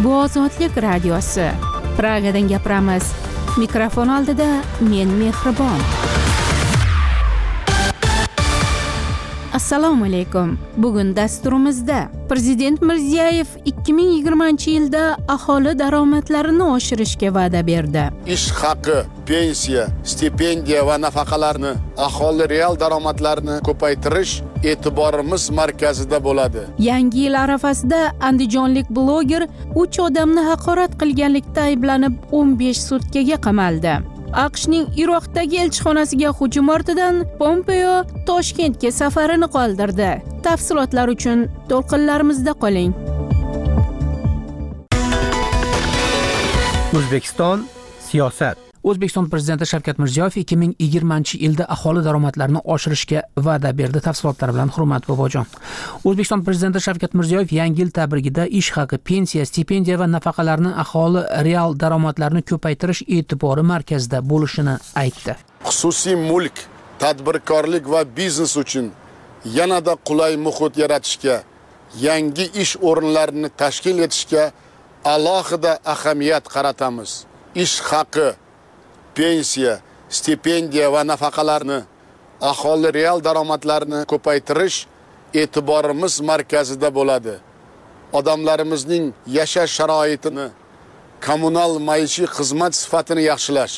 Bu Ozodlik radiosi. Pragadan gapiramiz. Mikrofon oldida men Mehribon. Assalomu alaykum. Bugun dasturimizda Prezident Mirziyoyev 2020-yilda aholi daromadlarini oshirishga va'da berdi. Ish haqi, pensiya, stipendiya va nafaqalarni, aholi real daromadlarini ko'paytirish e'tiborimiz markazida bo'ladi. Yangi yil arafasida andijonlik bloger 3 odamni haqorat qilganlikda ayblanib 15 sutkaga qamaldi. AQShning Iroqdagi elchixonasiga hujum ortidan Pompeo Toshkentga safarini qoldirdi. Tafsilotlar uchun to'lqinlarimizda qoling. O'zbekiston siyosat. O'zbekiston prezidenti Shavkat Mirziyoyev 2020-yilda aholi daromadlarini oshirishga va'da berdi. Tafsilotlar bilan Hurmat Bobojon. O'zbekiston prezidenti Shavkat Mirziyoyev yangi yil tabrigida ish haqi, pensiya, stipendiya va nafaqalarni aholi real daromadlarini ko'paytirish e'tibori markazida bo'lishini aytdi. Xususiy mulk, tadbirkorlik va biznes uchun yanada qulay muhit yaratishga, yangi ish o'rinlarini tashkil etishga alohida ahamiyat qaratamiz. Ish haqi, pensiya, stipendiya va nafaqalarni, aholi real daromadlarini ko'paytirish e'tiborimiz markazida bo'ladi. Odamlarimizning yashash sharoitini, kommunal maishiy xizmat sifatini yaxshilash,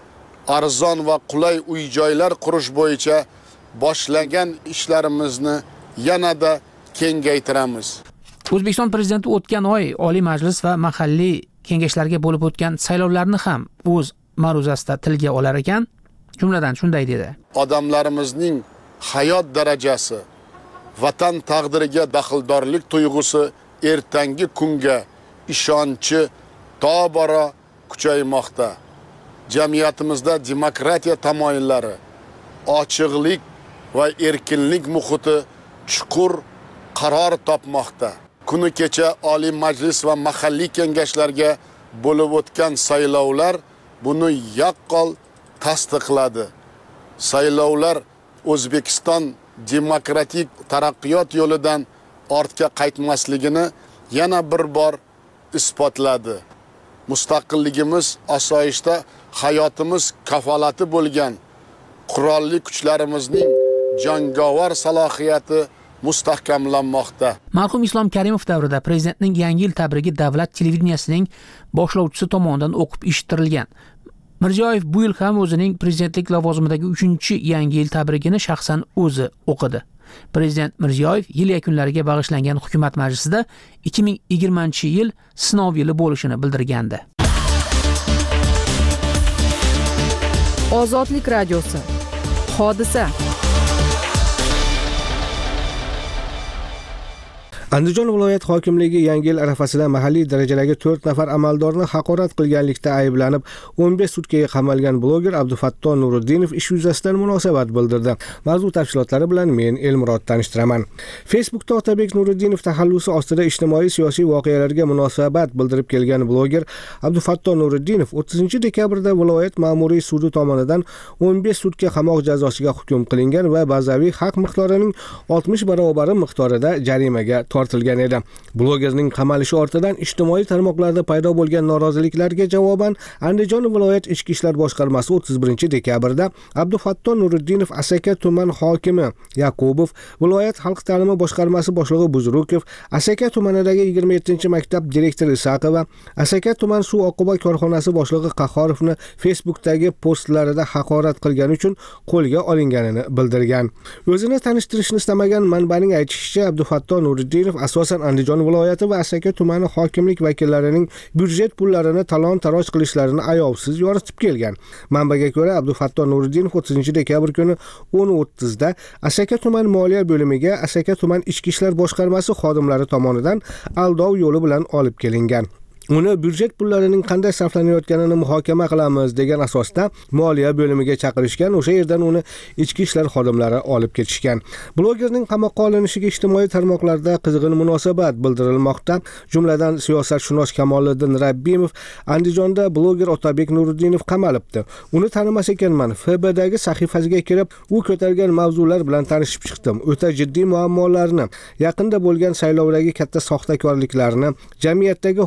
arzon va qulay uy-joylar qurish bo'yicha boshlagan ishlarimizni yanada kengaytiramiz. O'zbekiston prezidenti o'tgan oy Oliy Majlis va mahalliy kengashlarga bo'lib o'tgan saylovlarni ham o'z ma'ruzasida tilga olar ekan. Jumladan shunday dedi: Odamlarimizning hayot darajasi, vatan taqdiriga daxldorlik tuyg'usi ertangi kunga ishonchi tobora kuchaymoqda. Jamiyatimizda demokratiya tamoyillari, ochiqlik va erkinlik muhiti chuqur qaror topmoqda. Kuni kecha Oliy Majlis va mahalliy kengashlarga bo'lib o'tgan saylovlar buni yaqqol tasdiqladi. Saylovlar O'zbekiston demokratik taraqqiyot yo'lidan ortga qaytmasligini yana bir bor isbotladi. Mustaqilligimiz, osoyishta hayotimiz kafolati bo'lgan qurolli kuchlarimizning jangovar salohiyati mustahkamlanmoqda. Marhum Islom Karimov davrida prezidentning yangi yil tabrigi davlat televideniyasining boshlovchisi tomonidan o'qib eshittirilgan. Mirziyoyev bu yil ham o'zining prezidentlik lavozimidagi 3-yangi yil tabrigini shaxsan o'zi o'qidi. Prezident Mirziyoyev yil yakunlariga bag'ishlangan hukumat majlisida 2020-yil sinov yili bo'lishini bildirgandi. Ozodlik radiosi. Hodisa. Andijon viloyat hokimligi yangi yil arafasida mahalliy darajadagi 4 nafar amaldorni haqorat qilganlikda ayblanib 15 sutkaga qamalgan bloger Abdufatto Nuriddinov ish yuzasidan munosabat bildirdi. Mavzu tafsilotlari bilan men Elmurod tanishtiraman. Facebookda Otabek Nuriddinov taxallusi ostida ijtimoiy siyosiy voqealarga munosabat bildirib kelgan bloger Abdufatto Nuriddinov 30 dekabrda viloyat ma'muriy sudi tomonidan 15 sutka qamoq jazosiga hukm qilingan va bazaviy haq miqdorining 60 barobari miqdorida jarimaga tortilgan edi. Blogerning qamalishi ortidan ijtimoiy tarmoqlarda paydo bo'lgan noroziliklarga javoban Andijon viloyat ichki ishlar boshqarmasi 31 dekabrda Abdufatto Nuriddinov Asaka tuman hokimi Yaqubov, viloyat xalq ta'limi boshqarmasi boshlig'i Buzrukov, Asaka tumanidagi 27-maktab direktori Isaqova, Asaka tuman suv oqova korxonasi boshlig'i Qahhorovni Facebookdagi postlarida haqorat qilgani uchun qo'lga olinganini bildirgan. O'zini tanishtirishni istamagan manbaning aytishicha, Abdufatto Nuriddinov asosan Andijon viloyati va Asaka tumani hokimlik vakillarining byudjet pullarini talon-taroj qilishlarini ayovsiz yoritib kelgan. Manbaga ko'ra, Abdufatto Nuriddinov 30 dekabr kuni 10:30 da Asaka tuman moliya bo'limiga Asaka tuman ichki ishlar boshqarmasi xodimlari tomonidan aldov yo'li bilan olib kelingan. Uni byudjet pullarining qanday sarflanayotganini muhokama qilamiz degan asosda moliya bo'limiga chaqirishgan. O'sha yerdan uni ichki ishlar xodimlari olib ketishgan. Blogerning qamoqqa olinishiga ijtimoiy tarmoqlarda qizg'in munosabat bildirilmoqda. Jumladan siyosatshunos Kamoliddin Rabbimov Andijonda bloger Otabek Nuriddinov qamalibdi. Uni tanimas ekanman. FBdagi sahifasiga kirib, u ko'targan mavzular bilan tanishib chiqdim. O'ta jiddiy muammolarni, yaqinda bo'lgan saylovdagi katta soxtakorliklarni, jamiyatdagi huquqiy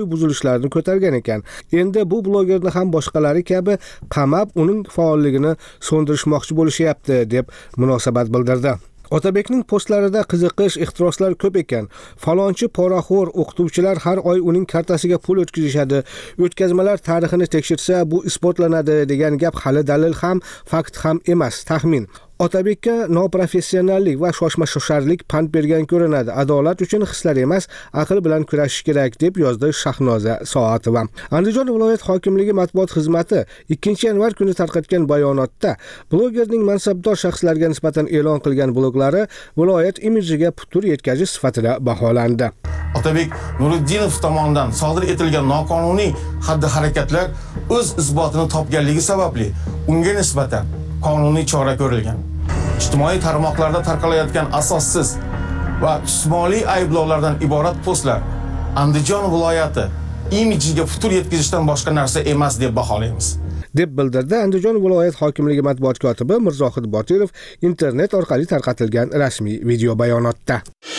buzilishlarini ko'targan ekan. Endi bu blogerni ham boshqalari kabi qamab, uning faolligini so'ndirishmoqchi bo'lishyapti deb munosabat bildirdi. Otabekning postlarida qiziqish, ehtiroslar ko'p ekan. Falonchi poraxo'r o'qituvchilar har oy uning kartasiga pul o'tkazishadi. O'tkazmalar tarixini tekshirsa bu isbotlanadi degan gap hali dalil ham, fakt ham emas, taxmin. Otabekka noprofessionallik va shoshma-shosharlik pand bergan ko'rinadi. Adolat uchun hislar emas, aql bilan kurashish kerak deb yozdi Shahnoza Soatova. Andijon viloyat hokimligi matbuot xizmati 2-yanvar kuni tarqatgan bayonotda blogerning mansabdor shaxslarga nisbatan e'lon qilgan bloglari viloyat imijiga putur yetkazish sifatida baholandi. Otabek Nuriddinov tomonidan sodir etilgan noqonuniy xatti-harakatlar o'z isbotini topganligi sababli unga nisbatan qonuniy chora ko'rilgan. Ijtimoiy tarmoqlarda tarqalayotgan asossiz va jismoniy ayblovlardan iborat postlar Andijon viloyati imijiga putur yetkazishdan boshqa narsa emas deb baholaymiz, deb bildirdi Andijon viloyat hokimligi matbuot kotibi Mirzohid Botirov internet orqali tarqatilgan rasmiy video bayonotda.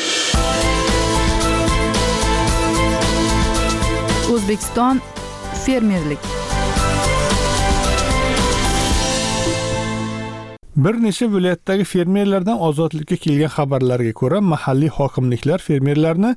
O'zbekiston fermerlik. Bir necha viloyatdagi fermerlardan ozodlikka kelgan xabarlarga ko'ra, mahalliy hokimliklar fermerlarni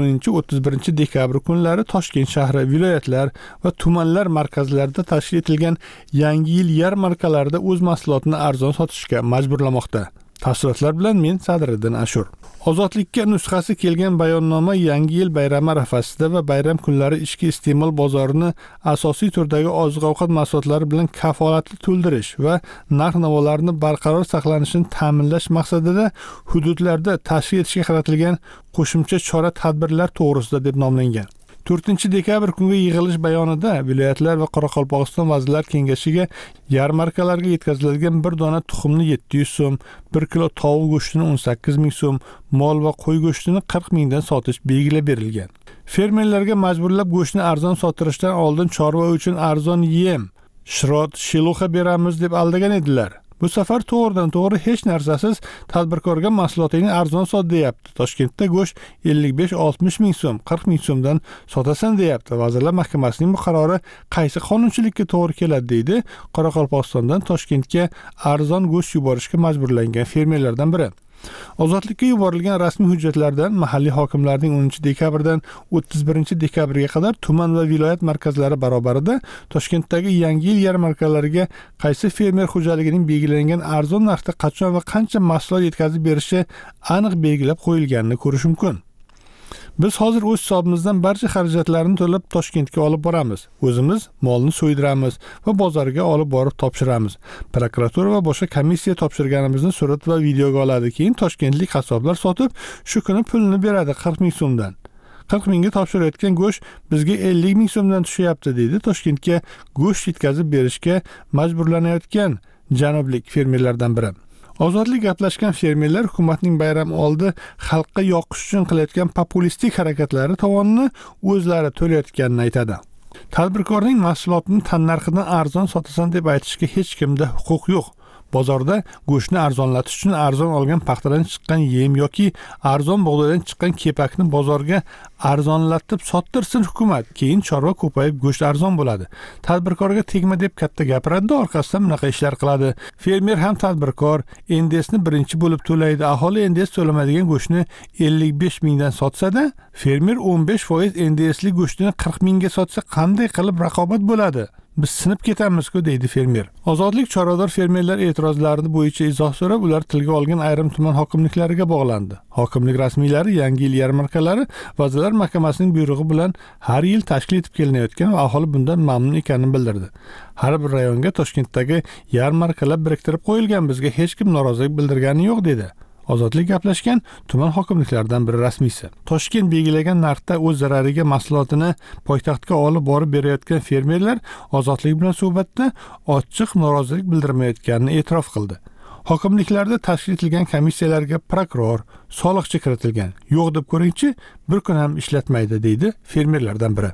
10-31 dekabr kunlari Toshkent shahri, viloyatlar va tumanlar markazlarida tashkil etilgan Yangi yil yarmarkalarida o'z mahsulotini arzon sotishga majburlamoqda. Tafsilotlar bilan men Sadriddin Ashur. Ozodlikka nusxasi kelgan bayonnoma Yangi yil bayrami arafasida va bayram kunlari ichki iste'mol bozorini asosiy turdagi oziq-ovqat mahsulotlari bilan kafolatli to'ldirish va narx-navolarni barqaror saqlanishini ta'minlash maqsadida hududlarda tashkil etishga qaratilgan qo'shimcha chora-tadbirlar to'g'risida deb nomlangan. 4-dekabr kungi yig'ilish bayonida viloyatlar va Qoraqalpog'iston vazirlar kengashiga yarmarkalarga yetkaziladigan bir dona tuxumni 700 so'm, 1 kilo tovuq go'shtini 18 ming so'm, mol va qo'y go'shtini 40 mingdan sotish belgilab berilgan. Fermerlarga majburlab go'shtni arzon sotirishdan oldin chorva uchun arzon yem, shirot, shiluxa beramiz deb aldagan edilar. Bu safar to'g'ridan to'g'ri hech narsasiz tadbirkorga mahsulotingni arzon sot deyapti. Toshkentda go'sht 55-60 ming so'm, 40 ming so'mdan sotasan deyapti. Vazirlar Mahkamasining bu qarori qaysi qonunchilikka to'g'ri keladi deydi Qoraqalpog'istondan Toshkentga arzon go'sht yuborishga majburlangan fermerlardan biri. Ozodlikka yuborilgan rasmiy hujjatlardan mahalliy hokimlarning 10-dekabrdan 31-dekabrga qadar tuman va viloyat markazlari barobarida Toshkentdagi Yangi yil yarmarkalariga qaysi fermer xo'jaligining belgilangan arzon narxda qachon va qancha mahsulot yetkazib berishi aniq belgilab qo'yilganini ko'rish mumkin. Biz hozir o'z hisobimizdan barcha xarajatlarni to'lab Toshkentga olib boramiz. O'zimiz molni so'ydiramiz va bozorga olib borib topshiramiz. Prokuratura va boshqa komissiya topshirganimizni surat va videoga oladi. Keyin toshkentlik qassoblar sotib, shu kuni pulni beradi 40 ming so'mdan. 40 mingga topshirayotgan go'sht bizga 50 ming so'mdan tushyapti deydi Toshkentga go'sht yetkazib berishga majburlanayotgan janublik fermerlardan biri. Ozodlik gaplashgan fermerlar hukumatning bayram oldi xalqqa yoqish uchun qilayotgan populistik harakatlari tovonini o'zlari to'layotganini aytadi. Tadbirkorning mahsulotini tannarxidan arzon sotasan deb aytishga hech kimda huquq yo'q. Bozorda go'shtni arzonlatish uchun arzon olgan paxtadan chiqqan yem yoki arzon bug'doydan chiqqan kepakni bozorga arzonlatib sottirsin hukumat. Keyin chorva ko'payib go'sht arzon bo'ladi. Tadbirkorga tegma deb katta gapiradi, orqasidan bunaqa ishlar qiladi. Fermer ham tadbirkor, NDSni birinchi bo'lib to'laydi. Aholi NDS to'lamaydigan go'shtni 55 mingdan sotsa-da, fermer 15% NDSli go'shtini 40 mingga sotsa qanday qilib raqobat bo'ladi? Biz sinib ketamiz-ku deydi fermer. Ozodlik chorvador fermerlar e'tirozlarini bo'yicha izoh so'rab, ular tilga olgan ayrim tuman hokimliklariga bog'landi. Hokimlik rasmiylari Yangi yil yarmarkalari Vazirlar Mahkamasining buyrug'i bilan har yil tashkil etib kelinayotgan va aholi bundan mamnun ekanini bildirdi. Har bir rayonga Toshkentdagi yarmarkalar biriktirib qo'yilgan, bizga hech kim norozilik bildirgani yo'q dedi. Ozodlik gaplashgan tuman hokimliklaridan biri rasmiysi. Toshkent belgilagan narxda o'z zarariga mahsulotini poytaxtga olib borib berayotgan fermerlar Ozodlik bilan suhbatda ochiq norozilik bildirmayotganini e'tirof qildi. Hokimliklarda tashkil etilgan komissiyalarga prokuror, soliqchi kiritilgan. Yo'q deb ko'ringchi, bir kun ham ishlatmaydi deydi fermerlardan biri.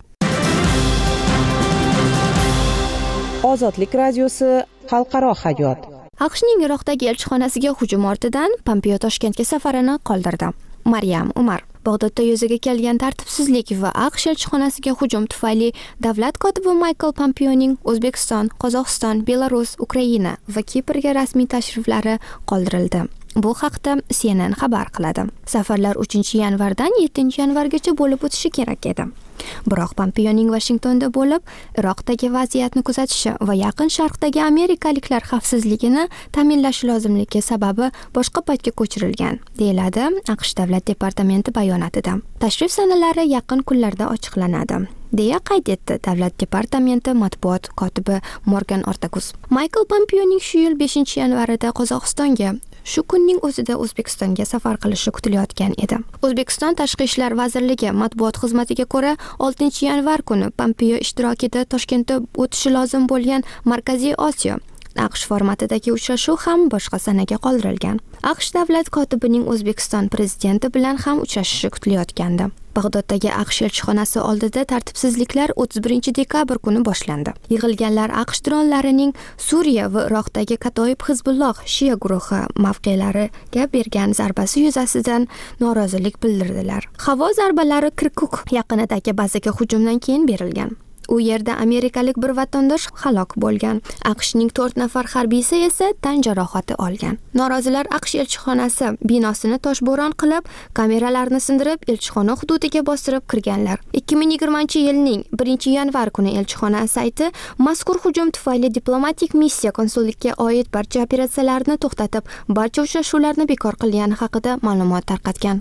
Ozodlik radiosi xalqaro hayot. AQShning Iroqdagi elchixonasiga hujum ortidan Pompeo Toshkentga safarini qoldirdi. Maryam Umar. Bag'dodda yuzaga kelgan tartibsizlik va AQSh elchixonasiga hujum tufayli davlat kotibi Michael Pompeoning O'zbekiston, Qozog'iston, Belarus, Ukraina va Kiprga rasmiy tashriflari qoldirildi. Bu haqda CNN xabar qiladi. Safarlar 3-yanvardan 7-yanvargacha bo'lib o'tishi kerak edi. Biroq Pompeoning Washingtonda bo'lib, Iroqdagi vaziyatni kuzatishi va Yaqin Sharqdagi amerikaliklar xavfsizligini ta'minlashi lozimligi sababi boshqa paytga ko'chirilgan, deyiladi AQSh davlat departamenti bayonotida. Tashrif sanalari yaqin kunlarda ochiqlanadi, deya qayd etdi davlat departamenti matbuot kotibi Morgan Ortagus. Michael Pompeoning shu yil 5-yanvarida Qozog'istonga, shu kunning o'zida O'zbekistonga safar qilishi kutilayotgan edi. O'zbekiston Tashqi ishlar vazirligi matbuot xizmatiga ko'ra, 6-yanvar kuni Pompeo ishtirokida Toshkentda o'tishi lozim bo'lgan Markaziy Osiyo AQSh formatidagi uchrashuv ham boshqa sanaga qoldirilgan. AQSh davlat kotibining O'zbekiston prezidenti bilan ham uchrashishi kutilayotgandi. Bag'doddagi AQSh elchixonasi oldida tartibsizliklar 31-dekabr kuni boshlandi. Yig'ilganlar AQSh dronlarining Suriya va Iroqdagi Katoib Hizbulloh Shia guruhi mavqelariga bergan zarbasi yuzasidan norozilik bildirdilar. Havo zarbalari Kirkuk yaqinidagi bazaga hujumdan keyin berilgan. U yerda amerikalik bir vatandosh halok bo'lgan. AQShning 4 nafar harbiysi esa tan jarohati olgan. Norozilar AQSh elchixonasi binosini toshbo'ron qilib, kameralarni sindirib, elchixona hududiga bostirib kirganlar. 2020-yilning 1-yanvar kuni elchixona sayti mazkur hujum tufayli diplomatik missiya konsullikka oid barcha operatsiyalarni to'xtatib, barcha uchrashuvlarni bekor qilgani haqida ma'lumot tarqatgan.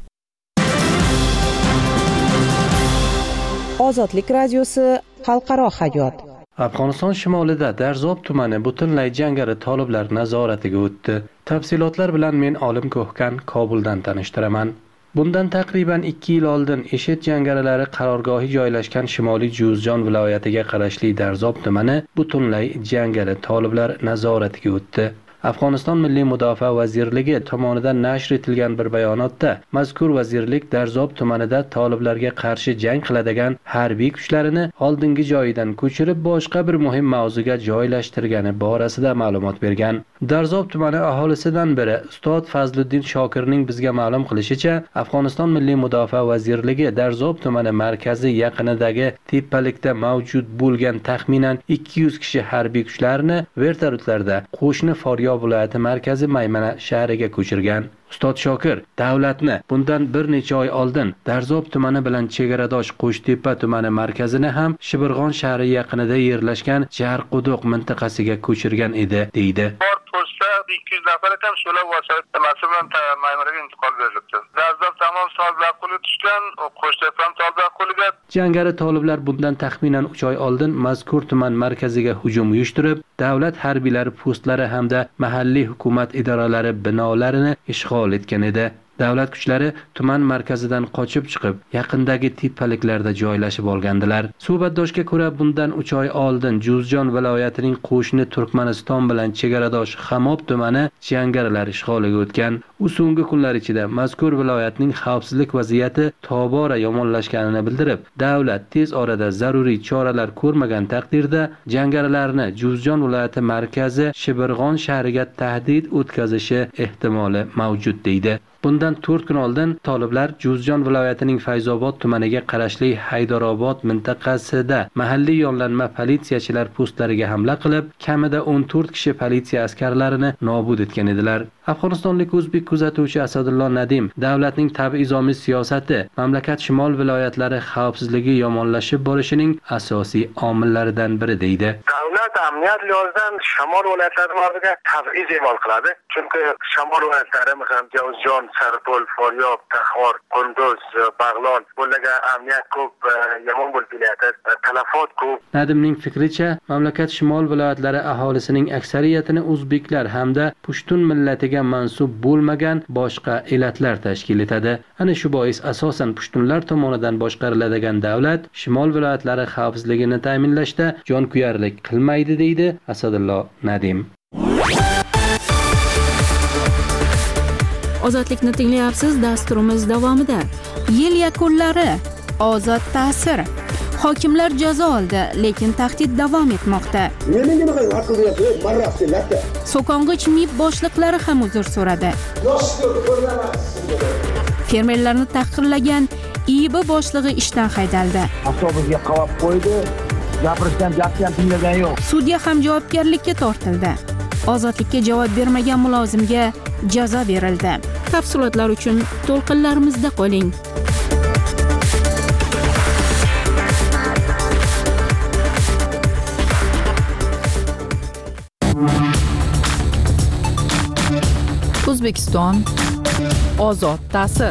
Ozodlik radiosi Xalqaro hayot. Afg'oniston shimolida Darzob tumani butunlay jangari toliblar nazoratiga o'tdi. Tafsilotlar bilan men Olim Ko'hkan Kobuldan tanishtiraman. Bundan taqriban 2 yil oldin IShID jangarilari qarorgohi joylashgan Shimoliy Juzjon viloyatiga qarashli Darzob tumani butunlay jangari toliblar nazoratiga o'tdi. Afg'oniston Milliy mudofaa vazirligi tomonidan nashr etilgan bir bayonotda mazkur vazirlik Darzob tumanida toliblarga qarshi jang qiladigan harbiy kuchlarini oldingi joyidan ko'chirib boshqa bir muhim mavzuga joylashtirgani borasida ma'lumot bergan. Darzob tumani aholisidan biri Ustod Fazliddin Shokirning bizga ma'lum qilishicha, Afg'oniston Milliy mudofaa vazirligi Darzob tumani markazi yaqinidagi tepalikda mavjud bo'lgan taxminan 200 kishi harbiy kuchlarini vertolyotlarda qo'shni Foryob viloyati markazi Maymana shahriga ko'chirgan. Ustod Shokir davlatni bundan bir necha oy oldin Darzob tumani bilan chegaradosh Qo'shtepa tumani markazini ham Shibirg'on shahri yaqinida yerlashgan Jarquduq mintaqasiga ko'chirgan edi, deydi. 200 nafar ham shular vosita bilan Maymonaga intiqol berilibdi. Darzob tamom toliblar qo'liga tushgan, Qo'shtepa ham toliblar qo'liga. Jangari toliblar bundan taxminan 3 oy oldin mazkur tuman markaziga hujum uyushtirib, davlat harbiylari postlari hamda mahalliy hukumat idoralari binolarini ishg'ol etgan edi. Davlat kuchlari tuman markazidan qochib chiqib, yaqindagi tepaliklarda joylashib olgandilar. Suhbatdoshga ko'ra, bundan 3 oy oldin Juzjon viloyatining qo'shni Turkmaniston bilan chegaradosh Xamob tumani jangarilar ishg'oliga o'tgan. U so'nggi kunlar ichida mazkur viloyatning xavfsizlik vaziyati tobora yomonlashganini bildirib, davlat tez orada zaruriy choralar ko'rmagan taqdirda jangarilarni Juzjon viloyati markazi Shibirg'on shahriga tahdid o'tkazishi ehtimoli mavjud deydi. Bundan 4 kun oldin toliblar Juzjon viloyatining Fayzobod tumaniga qarashli Haydarobod mintaqasida mahalliy yollanma politsiyachilar postlariga hamla qilib, kamida 14 kishi politsiya askarlarini nobud etgan edilar. Afg'onistonlik o'zbek kuzatuvchi Asadullo Nadim davlatning tab'izomiy siyosati mamlakat shimol viloyatlari xavfsizligi yomonlashib borishining asosiy omillaridan biri deydi. Davlat amniyat lozim shamol viloyatlari o'rniga tab'iz e'lon qiladi. Chunki shamol viloyatlari masalan Jovzjon, Sarpol, Foryob, Taxor, Qunduz, Bag'lon bo'lagan amniyat ko'p, yomon bo'lib kelyapti, talafot ko'p. Nadimning fikricha, mamlakat shimol viloyatlari aholisining aksariyatini o'zbeklar hamda pushtun millatiga mansub bo'lmagan boshqa elatlar tashkil etadi. Ana shu bois asosan pushtunlar tomonidan boshqariladigan davlat shimol viloyatlari xavfsizligini ta'minlashda jonkuyarlik qilmaydi, deydi Asadullo Nadim. Ozodlikni tinglayapsiz. Dasturimiz davomida yil yakunlari, ozod ta'sir. Hokimlar jazo oldi, lekin tahdid davom etmoqda. So'kong'ich MIB boshliqlari ham uzr so'radi. Fermerlarni tahqirlagan IIB boshlig'i ishdan haydaldi. Avtobusga qamab qo'ydi. Gapirishdan gapni ham tinglagan yo'q. Sudya ham javobgarlikka tortildi. Ozodlikka javob bermagan mulozimga jazo berildi. Tafsilotlar uchun to'lqinlarimizda qoling. O'zbekiston ozod ta'sir.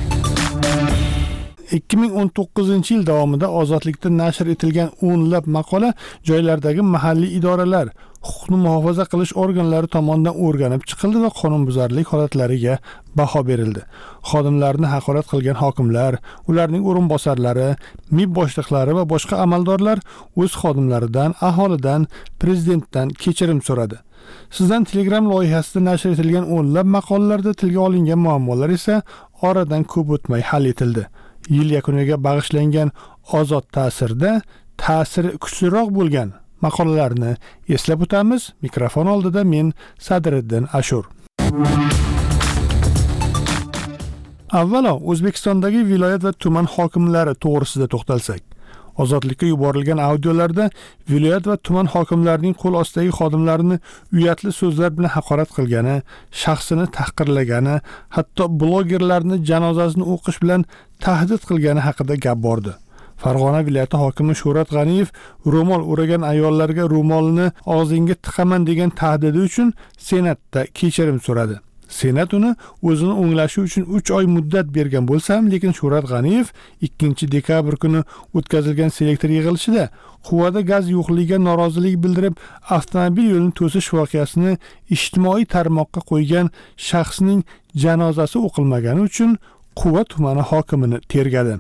2019-yil davomida ozodlikda nashr etilgan o'nlab maqola joylardagi mahalliy idoralar, huquqni muhofaza qilish organlari tomonidan o'rganib chiqildi va qonunbuzarlik holatlariga baho berildi. Xodimlarni haqorat qilgan hokimlar, ularning o'rinbosarlari, MIB boshliqlari va boshqa amaldorlar o'z xodimlaridan, aholidan, prezidentdan kechirim so'radi. Sizdan Telegram loyihasida nashr etilgan o'nlab maqolalarda tilga olingan muammolar esa oradan ko'p o'tmay hal etildi. Yil yakuniga bag'ishlangan ozod ta'sirda ta'siri kuchliroq bo'lgan maqolalarni eslab o'tamiz. Mikrofon oldida men Sadriddin Ashur. Avvalo O'zbekistondagi viloyat va tuman hokimlari to'g'risida to'xtalsak. Ozodlikka yuborilgan audiolarda viloyat va tuman hokimlarining qo'l ostidagi xodimlarini uyatli so'zlar bilan haqorat qilgani, shaxsini tahqirlagani, hatto blogerlarni janozasini o'qish bilan tahdid qilgani haqida gap bordi. Farg'ona viloyati hokimi Shuhrat G'aniyev ro'mol o'ragan ayollarga ro'molni og'zingga tiqaman degan tahdidi uchun Senatda kechirim so'radi. Senat uni o'zini o'nglashi uchun 3 oy muddat bergan bo'lsa ham, lekin Shuhrat G'aniyev 2-dekabr kuni o'tkazilgan selektor yig'ilishida quvvada gaz yo'qligiga norozilik bildirib, avtomobil yo'lini to'sish voqeasini ijtimoiy tarmoqqa qo'ygan shaxsning janozasi o'qilmagani uchun Quva tumani hokimini tergadi.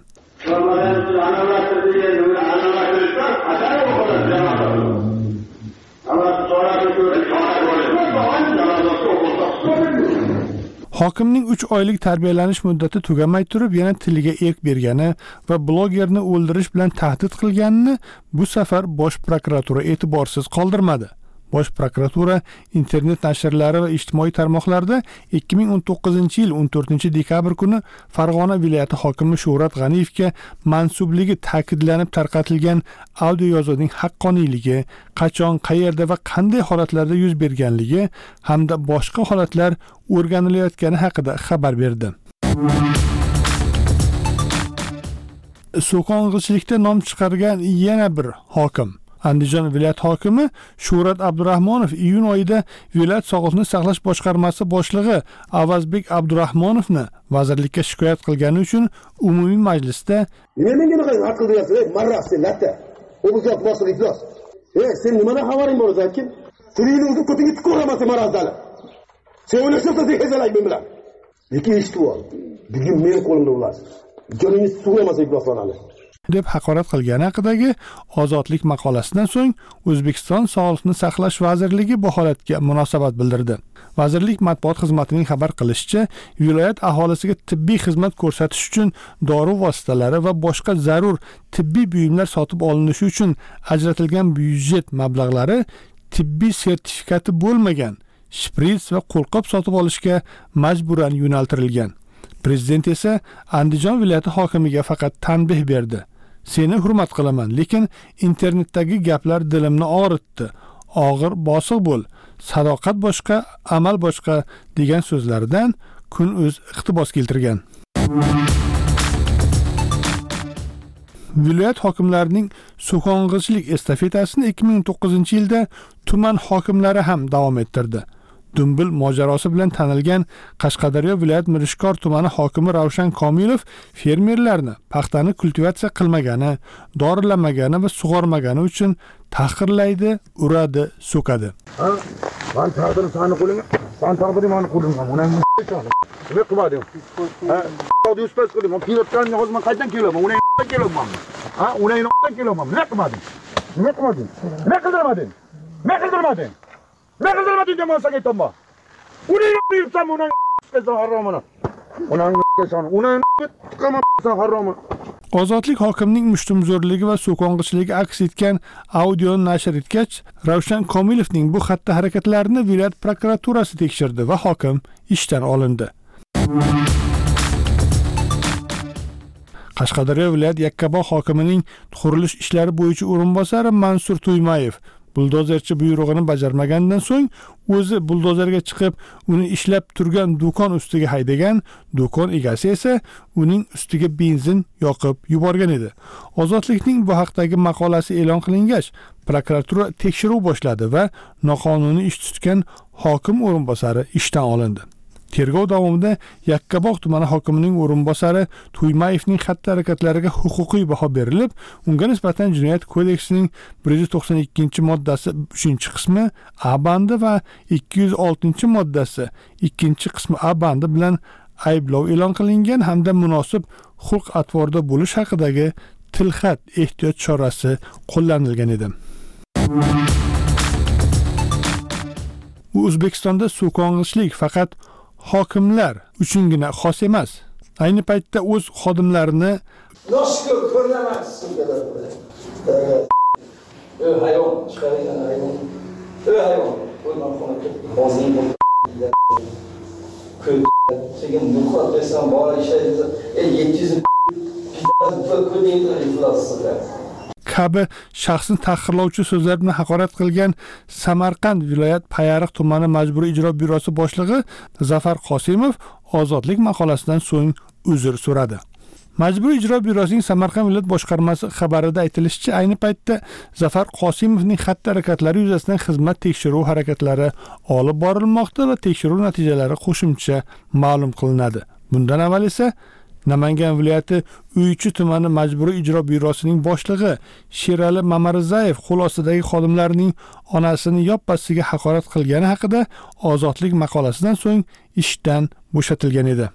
Hokimning 3 oylik tarbiyalanish muddati tugamay turib yana tiliga erk bergani va blogerni o'ldirish bilan tahdid qilganini bu safar Bosh prokuratura e'tiborsiz qoldirmadi. Bosh prokuratura internet nashrlari va ijtimoiy tarmoqlarda 2019-yil 14-dekabr kuni Farg'ona viloyati hokimi Shuhrat G'aniyevga mansubligi ta'kidlanib tarqatilgan audio yozuvning haqqoniyligi, qachon, qayerda va qanday holatlarda yuz berganligi hamda boshqa holatlar o'rganilayotgani haqida xabar berdi. So'qong'ichilikda nom chiqargan yana bir hokim Andijon viloyat hokimi Shuhrat Abdurahmonov iyun oyida viloyat sog'liqni saqlash boshqarmasi boshlig'i Avazbek Abdurahmonovni vazirlikka shikoyat qilgani uchun umumiy majlisda "Nimaga haq qilyapsiz? Marrasi latta. O'zbek boshlig'i iflos. Sen nimadan xabaring bor o'zingki? Sening o'zing ko'tingga tuko'ramasan marazdali. Sen o'ylashsan hezalak men bilan. Lekin eshitib ol. Bugun men qo'limda bo'lasiz. Joningiz sug'lamasa ifloslanadi. deb haqorat qilgani haqidagi ozodlik maqolasidan so'ng O'zbekiston Sog'liqni saqlash vazirligi bu holatga munosabat bildirdi. Vazirlik matbuot xizmatining xabar qilishicha, viloyat aholisiga tibbiy xizmat ko'rsatish uchun dori vositalari va boshqa zarur tibbiy buyumlar sotib olinishi uchun ajratilgan byudjet mablag'lari tibbiy sertifikati bo'lmagan shprits va qo'lqop sotib olishga majburan yo'naltirilgan. Prezident esa Andijon viloyati hokimiga faqat tanbeh berdi. Seni hurmat qilaman, lekin internetdagi gaplar dilimni og'ritdi. Og'ir bosiq bo'l. Sadoqat boshqa, amal boshqa degan so'zlaridan kun o'z iqtibos keltirgan. Viloyat hokimlarining so'qong'ichilik estafetasini 2009-yilda tuman hokimlari ham davom ettirdi. Dumbil mojarosi bilan tanilgan Qashqadaryo viloyat Mirishkor tumani hokimi Ravshan Komilov fermerlarni paxtani kultivatsiya qilmagani, dorilamagani va sug'ormagani uchun tahqirlaydi, uradi, so'kadi. "Men taqdirim seni qo'lingga, sen taqdiring meni qo'limga. Uni nima qilmading? Yuspas qildim. Men pilotlarni hozir men qayerdan kelaman? Uni kelaman. Uni kelaman. Nima qilmading? Nima qilmading? Nima qildirmading? Nima qildirmading? Nima qildirmading demoqchiga aytma. Uni yurtsam uni haromini. Uni tiqaman haromini. Ozodlik hokimning mushtumzo'rligi va so'qong'ichiligi aks etgan audioni nashr etgach, Ravshan Komilovning bu xatti harakatlarini viloyat prokuraturasi tekshirdi va hokim ishdan olindi. Qashqadaryo viloyat Yakkabog' hokimining qurilish ishlari bo'yicha o'rinbosari Mansur Tuymayev buldozerchi buyrug'ini bajarmagandan so'ng o'zi buldozerga chiqib, uni ishlab turgan do'kon ustiga haydagan, do'kon egasi esa uning ustiga benzin yoqib yuborgan edi. Ozodlikning bu haqdagi maqolasi e'lon qilingach, prokuratura tekshiruv boshladi va noqonuniy ish tutgan hokim o'rinbosari ishdan olindi. Tergov davomida Yakkabog' tumani hokimining o'rinbosari Tuymayevning xatti-harakatlariga huquqiy baho berilib, unga nisbatan Jinoyat kodeksining 192-moddasi 3-qismi A bandi va 206-moddasi 2-qismi A bandi bilan ayblov e'lon qilingan hamda munosib xulq-atvorda bo'lish haqidagi tilxat ehtiyot chorasi qo'llanilgan edi. O'zbekistonda so'kong'ichlik faqat hokimlar uchungina xos emas. Ayni paytda o'z xodimlarini Noshkur ko'rlamas. Hayvon, chiqargan hayvon. Hayvon. Qo'yman xonaga. Hozir bu sekin muqot desam bor ishlaydi. 700 kabi shaxsni tahqirlovchi so'zlar bilan haqorat qilgan Samarqand viloyat Payariq tumani majburiy ijro byurosi boshlig'i Zafar Qosimov ozodlik maqolasidan so'ng uzr so'radi. Majburiy ijro byurosining Samarqand viloyat boshqarmasi xabarida aytilishicha, ayni paytda Zafar Qosimovning xatti-harakatlari yuzasidan xizmat tekshiruv harakatlari olib borilmoqda va tekshiruv natijalari qo'shimcha ma'lum qilinadi. Bundan avval esa Namangan viloyati Uychi tumani majburiy ijro byurosining boshlig'i Sherali Mamarizayev qo'l ostidagi xodimlarning onasini yoppasiga haqorat qilgani haqida ozodlik maqolasidan so'ng ishdan bo'shatilgan edi.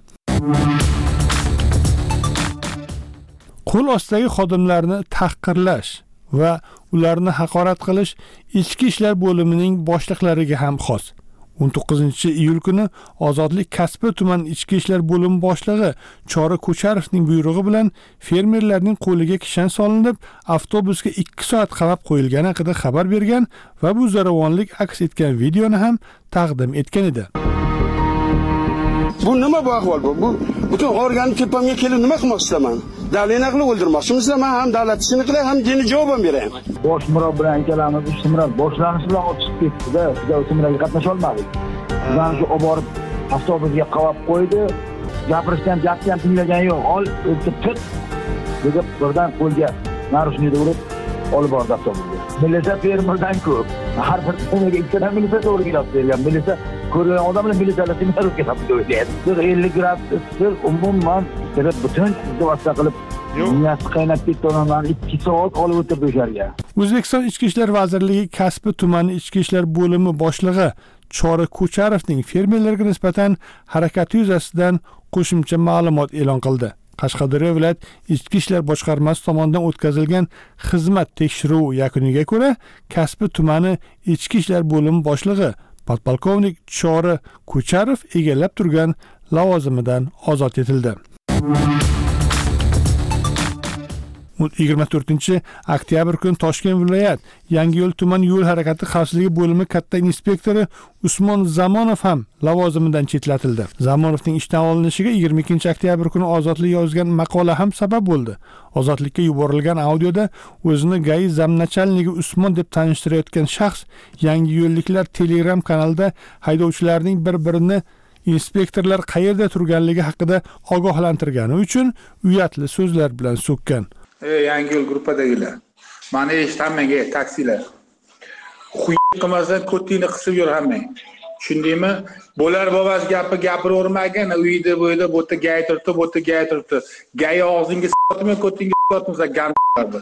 Qo'l ostidagi xodimlarni tahqirlash va ularni haqorat qilish ichki ishlar bo'limining boshliqlariga ham xos. 19-iyul kuni Ozodlik Kasbi tuman ichki ishlar bo'limi boshlig'i Chora Ko'charovning buyrug'i bilan fermerlarning qo'liga kishan solinib, avtobusga 2 soat qamab qo'yilgani haqida xabar bergan va bu zo'ravonlik aks etgan videoni ham taqdim etgan edi. Bu nima bu ahvol bu? Bu butun organi tepamga kelib nima qilmoqchiman? Davlatni qilib o'ldirmoqchimizlar, men ham davlat ishini qilay, ham jini javob beraman. Bosh murab bilan ikkalamiz ishtimroq boshlanish bilan o'tib ketdi-da, biz o'simlarga qatnasha olmadik. Bizdan shu olib borib avtobusga qavab qo'ydi. Gapirishdan gapni ham tinglagan yo'q. Ol, o'tib tut. Deb birdan qo'lga narushnikda urib olib bordi avtobusga. Milisa fermerdan ko'p. Har bir tunaga ikkita milisa to'g'ri kelib bergan. Milisa ko'rgan odamlar milisalar tinarib kelib o'ylaydi. 50 gradus umuman butun vosita qilib niyasi qaynab ketdi, odamlarni 2 soat olib o'tirdi o'sharga. O'zbekiston Ichki ishlar vazirligi Kasbi tumani ichki ishlar bo'limi boshlig'i Chora Ko'charovning fermerlarga nisbatan harakati yuzasidan qo'shimcha ma'lumot e'lon qildi. Qashqadaryo viloyat ichki ishlar boshqarmasi tomonidan o'tkazilgan xizmat tekshiruvi yakuniga ko'ra, Kasbi tumani ichki ishlar bo'limi boshlig'i podpolkovnik Chora Ko'charov egallab turgan lavozimidan ozod etildi. 24-oktyabr kuni Toshkent viloyat Yangiyo'l tuman yo'l harakati xavfsizligi bo'limi katta inspektori Usmon Zamonov ham lavozimidan chetlatildi. Zamonovning ishdan olinishiga 22-oktyabr kuni Ozodlik yozgan maqola ham sabab bo'ldi. Ozodlikka yuborilgan audioda o'zini GAI zamnachalnigi Usmon deb tanishtirayotgan shaxs Yangiyo'lliklar Telegram kanalida haydovchilarning bir-birini inspektorlar qayerda turganligi haqida ogohlantirgani uchun uyatli so'zlar bilan so'kkan. Yangiyo'l gruppadagilar. Mana eshitmaga taksilar. Xuy qilmasan ko'tingni qisib yur hammang. Tushundingmi? Bo'lar bobas gapi gapiravermagan, uyda bo'yda bo'ta gay turibdi, bo'ta gay turibdi. Gay og'zingga sotma, ko'tingga sotmasa gamlardi.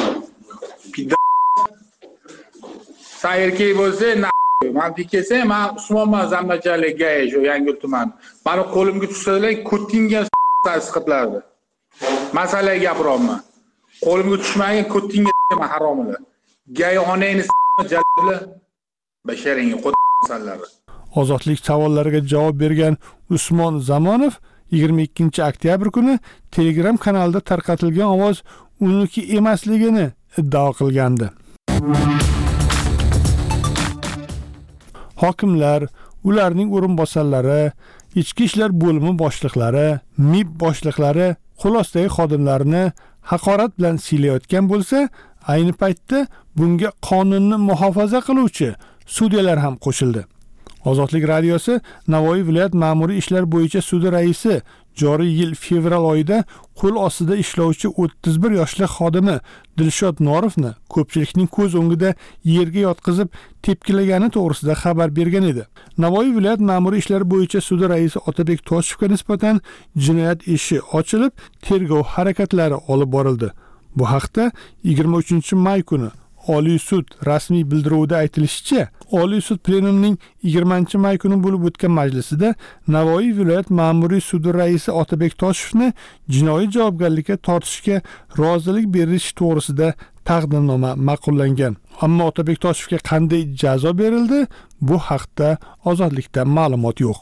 Sayrkey bo'lsa, men dikese, men Usmonman zammachalik gay shu Yangiyo'l tumani. Meni qo'limga tushsalar, ko'tingga siqitlardi. Masalaga gapiryapman. Qo'limga tushmagan ko'tingga haromlar. Gay onangni jallar basharingga qo'tsanlar. Ozodlik savollariga javob bergan Usmon Zamonov 22-oktyabr kuni Telegram kanalida tarqatilgan ovoz uniki emasligini iddao qilgandi. Hokimlar, ularning o'rinbosarlari, ichki ishlar bo'limi boshliqlari, MIB boshliqlari qo'l ostidagi xodimlarini haqorat bilan siylayotgan bo'lsa, ayni paytda bunga qonunni muhofaza qiluvchi sudyalar ham qo'shildi. Ozodlik radiosi Navoiy viloyat ma'muriy ishlar bo'yicha sudi raisi joriy yil fevral oyida qo'l ostida ishlovchi 31 yoshli xodimi Dilshod Norovni ko'pchilikning ko'z o'ngida yerga yotqizib tepkilagani to'g'risida xabar bergan edi. Navoiy viloyat ma'muriy ishlar bo'yicha sudi raisi Otabek Toshevga nisbatan jinoyat ishi ochilib, tergov harakatlari olib borildi. Bu haqda 23 may kuni Oliy sud rasmiy bildiruvida aytilishicha, Oliy sud plenumining 20 may kuni bo'lib o'tgan majlisida Navoiy viloyat ma'muriy sudi raisi Otabek Toshevni jinoiy javobgarlikka tortishga rozilik berish to'g'risida taqdimnoma ma'qullangan. Ammo Otabek Toshevga qanday jazo berildi, bu haqda Ozodlikda ma'lumot yo'q.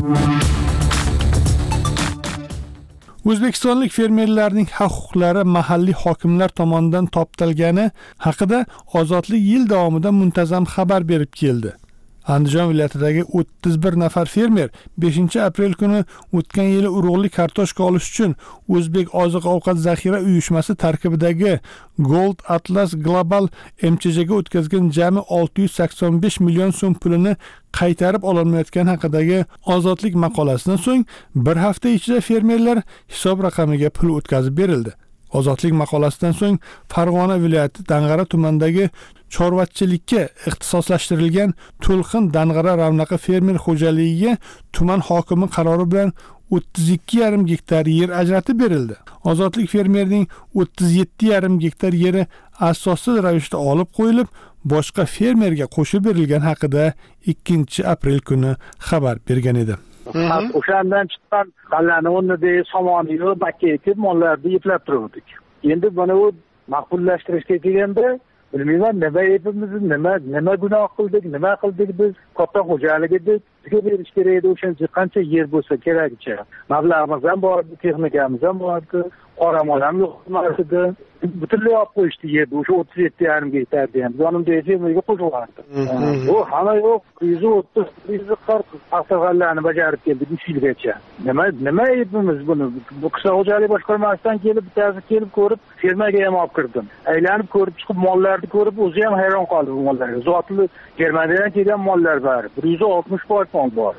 O'zbekistonlik fermerlarning huquqlari mahalliy hokimlar tomonidan toptalgani haqida Ozodlik yil davomida muntazam xabar berib keldi. Andijon viloyatidagi 31 nafar fermer 5-aprel kuni o'tgan yili urug'li kartoshka olish uchun O'zbek oziq-ovqat zaxira uyushmasi tarkibidagi Gold Atlas Global MCJga o'tkazgan jami 685 million so'm pulini qaytarib ololmayotgani haqidagi Ozodlik maqolasidan so'ng bir hafta ichida fermerlar hisob raqamiga pul o'tkazib berildi. Ozodlik maqolasidan so'ng Farg'ona viloyati Dang'ara tumanidagi chorvachilikka ixtisoslashtirilgan To'lqin Dang'ara Ravnaqa fermer xo'jaligiga tuman hokimi qarori bilan 32,5 gektar yer ajratib berildi. Ozodlik fermerning 37,5 gektar yeri asossiz ravishda olib qo'yilib, boshqa fermerga qo'shib berilgan haqida 2-aprel kuni xabar bergan edi. O'shandan chiqqan g'allani o'rnida somonni yo'q, bakka ekib mollarni yeplab turdik. Endi buni maqbullashtirishga kelganda bilmayman, nima aybimiz, nima gunoh qildik, nima qildik biz, katta xo'jalik edik, bizga berish kerak edi, o'shancha qancha yer bo'lsa kerakcha. Mablag'imiz ham bor, texnikamiz ham bor, qoramol ham yo'q edi. Butunlay olib qo'yishdi yerni, o'sha 37,5 gektarni ham yonimdagi fermerga qo'shib yubordi. Bu hamma yo'q, 130-140 haftalarni bajarib keldi 3 yilgacha. Nima aybimiz buni? Bu qishloq xo'jalik boshqarmasidan kelib, bittasi kelib ko'rib, fermaga ham olib kirdim. Aylanib ko'rib chiqib, mollarni ko'rib, o'zi ham hayron qoldi bu mollarga. Zotli Germaniyadan kelgan mollar bor. 160 foiz mol bor.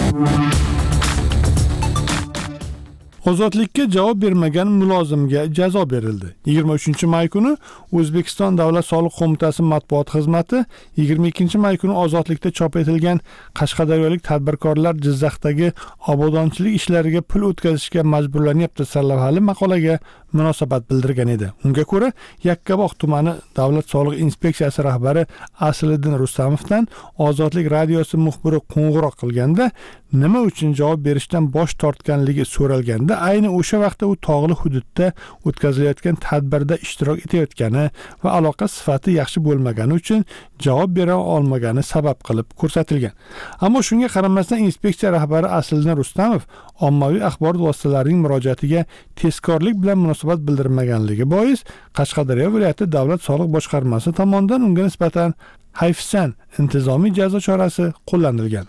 Ozodlikka javob bermagan mulozimga jazo berildi. 23 may kuni O'zbekiston Davlat soliq qo'mitasi matbuot xizmati 22 may kuni Ozodlikda chop etilgan Qashqadaryolik tadbirkorlar Jizzaxdagi obodonchilik ishlariga pul o'tkazishga majburlanyapti sarlavhali maqolaga munosabat bildirgan edi. Unga ko'ra, Yakkabog' tumani Davlat soliq inspeksiyasi rahbari Asliddin Rustamovdan Ozodlik radiosi muxbiri qo'ng'iroq qilganda nima uchun javob berishdan bosh tortganligi so'ralganda, ayni o'sha vaqtda u tog'li hududda o'tkazilayotgan tadbirda ishtirok etayotgani va aloqa sifati yaxshi bo'lmagani uchun javob bera olmagani sabab qilib ko'rsatilgan. Ammo shunga qaramasdan inspeksiya rahbari Asliddin Rustamov ommaviy axborot vositalarining murojaatiga tezkorlik bilan munosabat bildirmaganligi bois Qashqadaryo viloyati davlat soliq boshqarmasi tomonidan unga nisbatan hayfsan intizomiy jazo chorasi qo'llanilgan.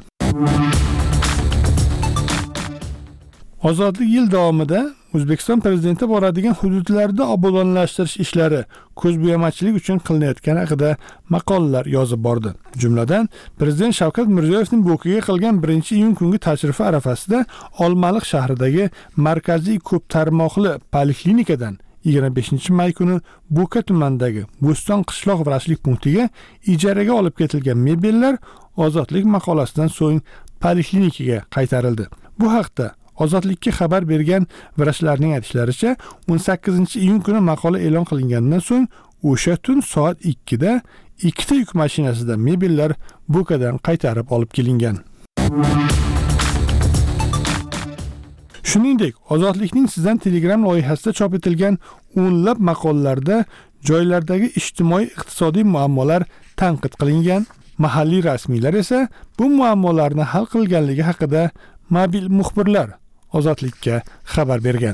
Ozodlik yil davomida O'zbekiston prezidenti boradigan hududlarda obodonlashtirish ishlari ko'zbo'yamachilik uchun qilinayotgani haqida maqolalar yozib bordi. Jumladan, Prezident Shavkat Mirziyoyevning Bo'kaga qilgan 1-iyun kungi tashrifi arafasida Olmaliq shahridagi markaziy ko'p tarmoqli poliklinikadan 25 may kuni Bo'ka tumanidagi Bo'ston qishloq vrachlik punktiga ijaraga olib ketilgan mebellar Ozodlik maqolasidan so'ng poliklinikaga qaytarildi. Bu haqda Ozodlikka xabar bergan vrachlarning aytishlaricha, 18-iyun kuni maqola e'lon qilingandan so'ng o'sha tun soat 2da 2 ta yuk mashinasida mebellar Bo'kadan qaytarib olib kelingan. Shuningdek, Ozodlikning sizdan Telegram loyihasida chop etilgan o'nlab maqolalarda joylardagi ijtimoiy-iqtisodiy muammolar tanqid qilingan. Mahalliy rasmiylar esa bu muammolarni hal qilganligi haqida mobil muxbirlar Ozodlikka xabar bergan.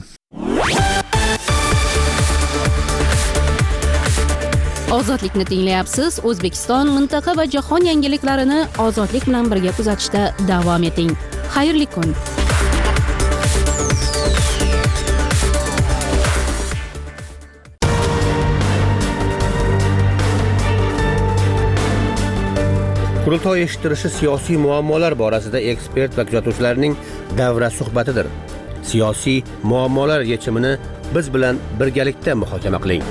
Ozodlikni tinglayapsiz. O'zbekiston, mintaqa va jahon yangiliklarini Ozodlik bilan birga kuzatishda davom eting. Xayrli kun. Qurultoy eshittirishi siyosiy muammolar borasida ekspert va kuzatuvchilarning davra suhbatidir. Siyosiy muammolar yechimini biz bilan birgalikda muhokama qiling.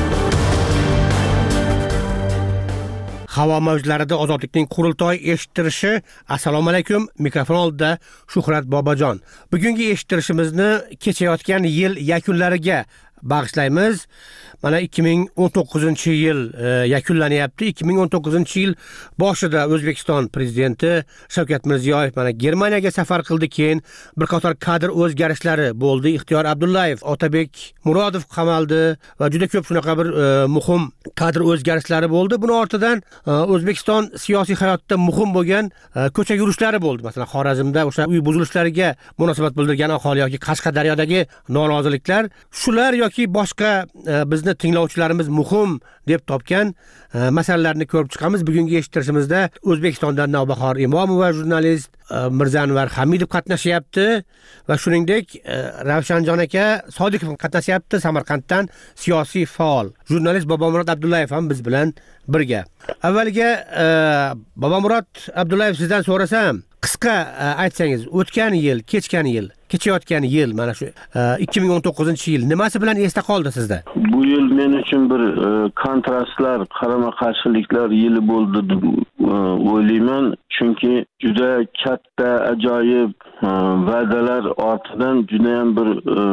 Havo mavjlarida ozodlikning qurultoy eshittirishi. Assalomu alaykum. Mikrofon oldida Shuhrat Bobojon. Bugungi eshittirishimizni kechayotgan yil yakunlariga bag'ishlaymiz. Mana 2019-yil yakunlanyapti. 2019-yil boshida O'zbekiston prezidenti Shavkat Mirziyoyev mana Germaniyaga safar qildi, keyin bir qator kadr o'zgarishlari bo'ldi. Ixtiyor Abdullayev, Otabek Murodov qamaldi va juda ko'p shunaqa bir muhim kadr o'zgarishlari bo'ldi. Buni ortidan O'zbekiston siyosiy hayotida muhim bo'lgan ko'cha yurishlari bo'ldi. Masalan, Xorazmda o'sha uy buzilishlariga munosabat bildirgan aholi yoki Qashqadaryodagi noroziliklar, shular yoki boshqa bizni tinglovchilarimiz muhim deb topgan masalalarni ko'rib chiqamiz. Bugungi eshittirishimizda O'zbekistondan Navbahor Imomova, jurnalist Mirzanvar Hamidov qatnashyapti va shuningdek Ravshanjon aka Sodiqov qatnashyapti. Samarqanddan siyosiy faol jurnalist Bobomurod Abdullayev ham biz bilan birga. Avvaliga Bobomurod Abdullayev sizdan so'rasam, qisqa aytsangiz, o'tgan yil, kechayotgan yil, mana shu 2019-yil nimasi bilan esda qoldi sizda? Bu yil men uchun bir kontrastlar, qarama-qarshiliklar yili bo'ldi deb o'ylayman. Chunki juda katta, ajoyib va'dalar ortidan juda ham bir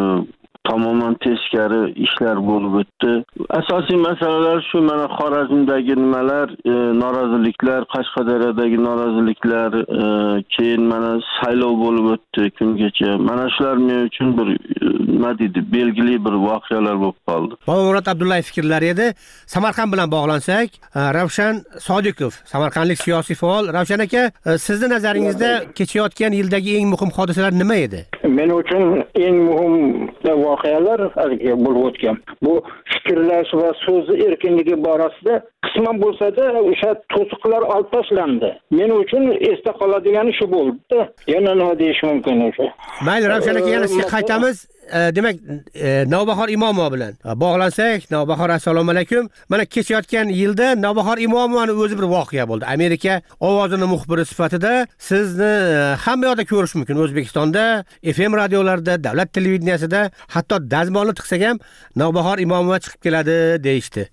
tamoman teskari ishlar bo'lib o'tdi. Asosiy masalalar shu, mana Xorazmdagi nimalar, noroziliklar, Qashqadaryodagi noroziliklar, keyin mana saylov bo'lib o'tdi kungacha. Mana shular men uchun bir nima deydi, belgili bir voqealar bo'lib qoldi. Bobomurod Abdullayev fikrlari edi. Samarqand bilan bog'lansak, Ravshan Sodiqov, samarqandlik siyosiy faol. Ravshan aka, sizning nazaringizda kechayotgan yildagi eng muhim hodisalar nima edi? Men uchun eng muhim voqealar bo'lib o'tgan. Bu fikrlash va so'z erkinligi borasida qisman bo'lsa-da o'sha to'siqlar olib tashlandi. Men uchun esda qoladigani shu bo'ldi. Yana nima deyish mumkin o'sha? Mayli, Ravshan aka, yana sizga qaytamiz. Demak, Navbahor Imomova bilan bog'lansak, Navbahor, assalomu alaykum. Mana kechayotgan yilda Navbahor Imomovani o'zi bir voqea bo'ldi. Amerika ovozini muxbiri sifatida sizni hamma yoqda ko'rish mumkin. O'zbekistonda, FM radiolarida, davlat televideniyasida, hatto dazmolni tiqsak ham Navbahor Imomova chiqib keladi deyishdi.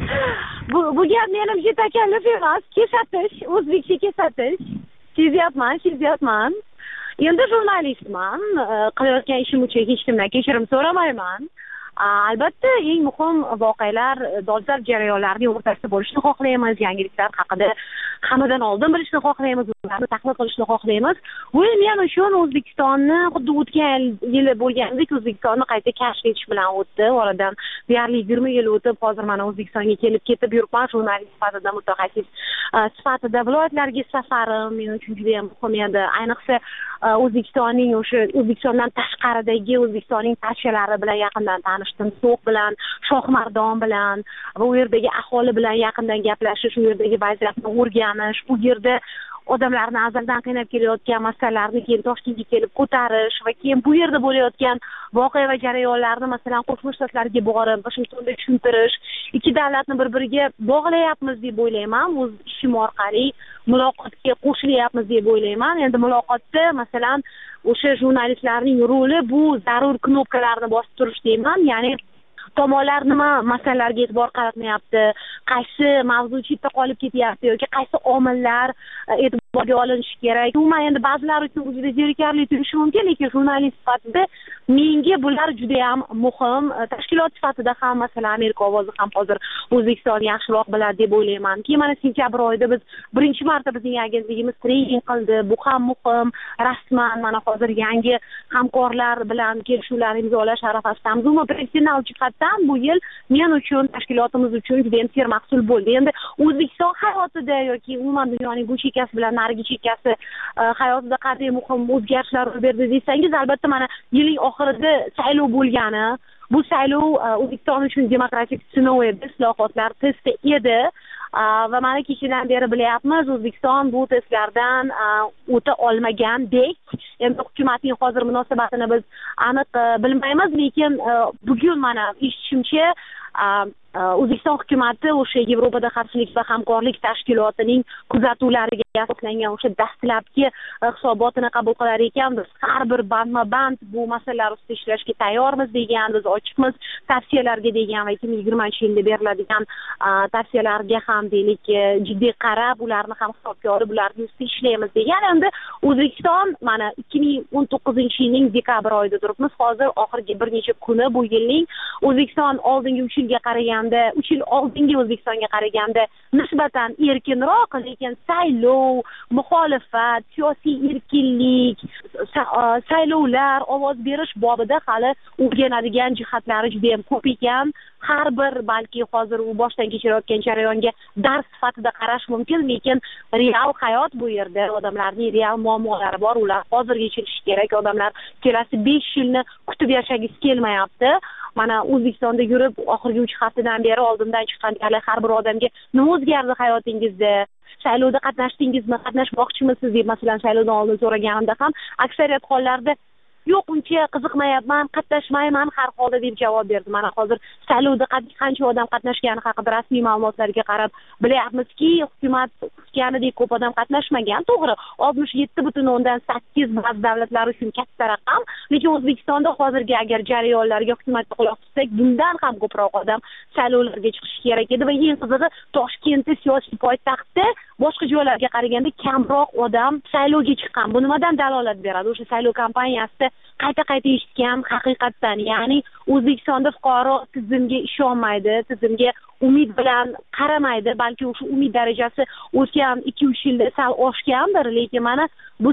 Bu gap menimcha takalluf emas, kesatish, o'zbekcha kesatish. Sezyapman. Endi jurnalistman, qilayotgan ishim uchun hech kimdan kechirim so'ramayman. Albatta, eng muhim voqealar, dolzarb jarayonlarning o'rtasida bo'lishni xohlaymiz, yangiliklar haqida hammadan oldin bilishni xohlaymiz, ularni tahlil qilishni xohlaymiz. Bu men uchun O'zbekistonni xuddi o'tgan yili bo'lgandek O'zbekistonni qayta kashf etish bilan o'tdi. Oradan deyarli 20 yil o'tib, hozir mana O'zbekistonga kelib ketib yuribman, jurnalist sifatida, mutaxassis sifatida. Viloyatlarga safarim men uchun juda ham muhim edi. Ayniqsa O'zbekistonning o'sha O'zbekistondan tashqaridagi O'zbekistonning tashchalari bilan yaqindan tanishdim. So'q bilan, Shohmardon bilan va u yerdagi aholi bilan yaqindan gaplashish, u yerdagi vaziyatni o'rganish, u yerda odamlarni azaldan qiynab kelayotgan masalalarni keyin Toshkentga kelib ko'tarish va keyin bu yerda bo'layotgan voqea va jarayonlarni masalan Qo'shma Shtatlarga borib, Vashingtonda tushuntirish, ikki davlatni bir-biriga bog'layapmiz deb o'ylayman. O'z ishim orqali muloqotga qo'shilyapmiz deb o'ylayman. Endi muloqotda masalan o'sha jurnalistlarning roli bu zarur knopkalarni bosib turish deyman. Ya'ni tomonlar nima masalalarga e'tibor qaratmayapti, qaysi mavzu chetda qolib ketyapti yoki qaysi omillar e'tiborga olinishi kerak. Umuman endi ba'zilar uchun juda zerikarli tuyulishi mumkin, lekin jurnalist sifatida menga bular juda ham muhim. Tashkilot sifatida ham masalan Amerika ovozi ham hozir O'zbekistonni yaxshiroq biladi deb o'ylaymanki, mana sentyabr oyida biz birinchi marta bizning agentligimiz treyning qildi. Bu ham muhim. Rasman mana hozir yangi hamkorlar bilan kelishuvlar imzolash arafasidamiz. Umuman professional jihatdan bu yil men uchun, tashkilotimiz uchun juda ham sermahsul bo'ldi. Endi O'zbekiston hayotida yoki umuman dunyoning bu chekkasi bilan narigi chekkasi hayotida qanday muhim o'zgarishlar ro'y berdi desangiz, albatta mana yilning oxirida saylov bo'lgani, bu saylov O'zbekiston uchun demokratik sinov edi, islohotlar testi edi. Va mana kechadan beri bilyapmiz, O'zbekiston bu testlardan o'ta olmagandek. Endi hukumatning hozir munosabatini biz aniq bilmaymiz, lekin bugun mana eshitishimcha O'zbekiston hukumati o'sha Yevropada xavfsizlik va hamkorlik tashkilotining kuzatuvlariga asoslangan o'sha dastlabki hisobotini qabul qilar ekan. Biz har bir bandma-band bu masalalar ustida ishlashga tayyormiz degan, biz ochiqmiz tavsiyalarga degan va 2020-yilda beriladigan tavsiyalarga ham deylik jiddiy qarab, ularni ham hisobga olib, ularning ustida ishlaymiz degan. Endi O'zbekiston mana 2019-yilning dekabr oyida turibmiz. Hozir oxirgi bir necha kuni bu yilning O'zbekiston oldingi 3 yilga qaraganda, 3 yil oldingi O'zbekistonga qaraganda nisbatan erkinroq, lekin saylov, muxolifat, siyosiy erkinlik, saylovlar, ovoz berish bobida hali o'rganadigan jihatlari juda ham ko'p ekan. Har bir balki hozir u boshdan kechirayotgan jarayonga dars sifatida qarash mumkin, lekin real hayot bu yerda, odamlarning real muammolari bor, ular hozir yechilishi kerak. Odamlar kelasi 5 yilni kutib yashagisi kelmayapti. Mana O'zbekistonda yurib, oxirgi 3 haftadan beri oldimdan chiqqan har bir odamga nima o'zgardi hayotingizda? Saylovda qatnashdingizmi, qatnashmoqchimisiz deb masalan saylovdan oldin so'raganimda ham aksariyat hollarda yo'q, uncha qiziqmayapman, qatnashmayman har holda deb javob berdi. Mana hozir saylovda qancha odam qatnashgani haqida rasmiy ma'lumotlarga qarab bilyapmizki, hukumat kutganidek ko'p odam qatnashmagan. To'g'ri, 67.8 ba'zi davlatlar uchun katta raqam, lekin O'zbekistonda hozirgi agar jarayonlarga hukumatga quloq tutsak, bundan ham ko'proq odam saylovlarga chiqishi kerak edi va eng qizig'i Toshkentda siyosiy poytaxtda boshqa joylarga qaraganda kamroq odam saylovga chiqqan. Bu nimadan dalolat beradi? O'sha saylov kampaniyasida qayta eshitgan haqiqatdan, ya'ni O'zbekistonda fuqaro tizimga ishonmaydi, tizimga umid bilan qaramaydi, balki o'sha umid darajasi o'tgan 2-3 yilda sal oshgandir, lekin mana bu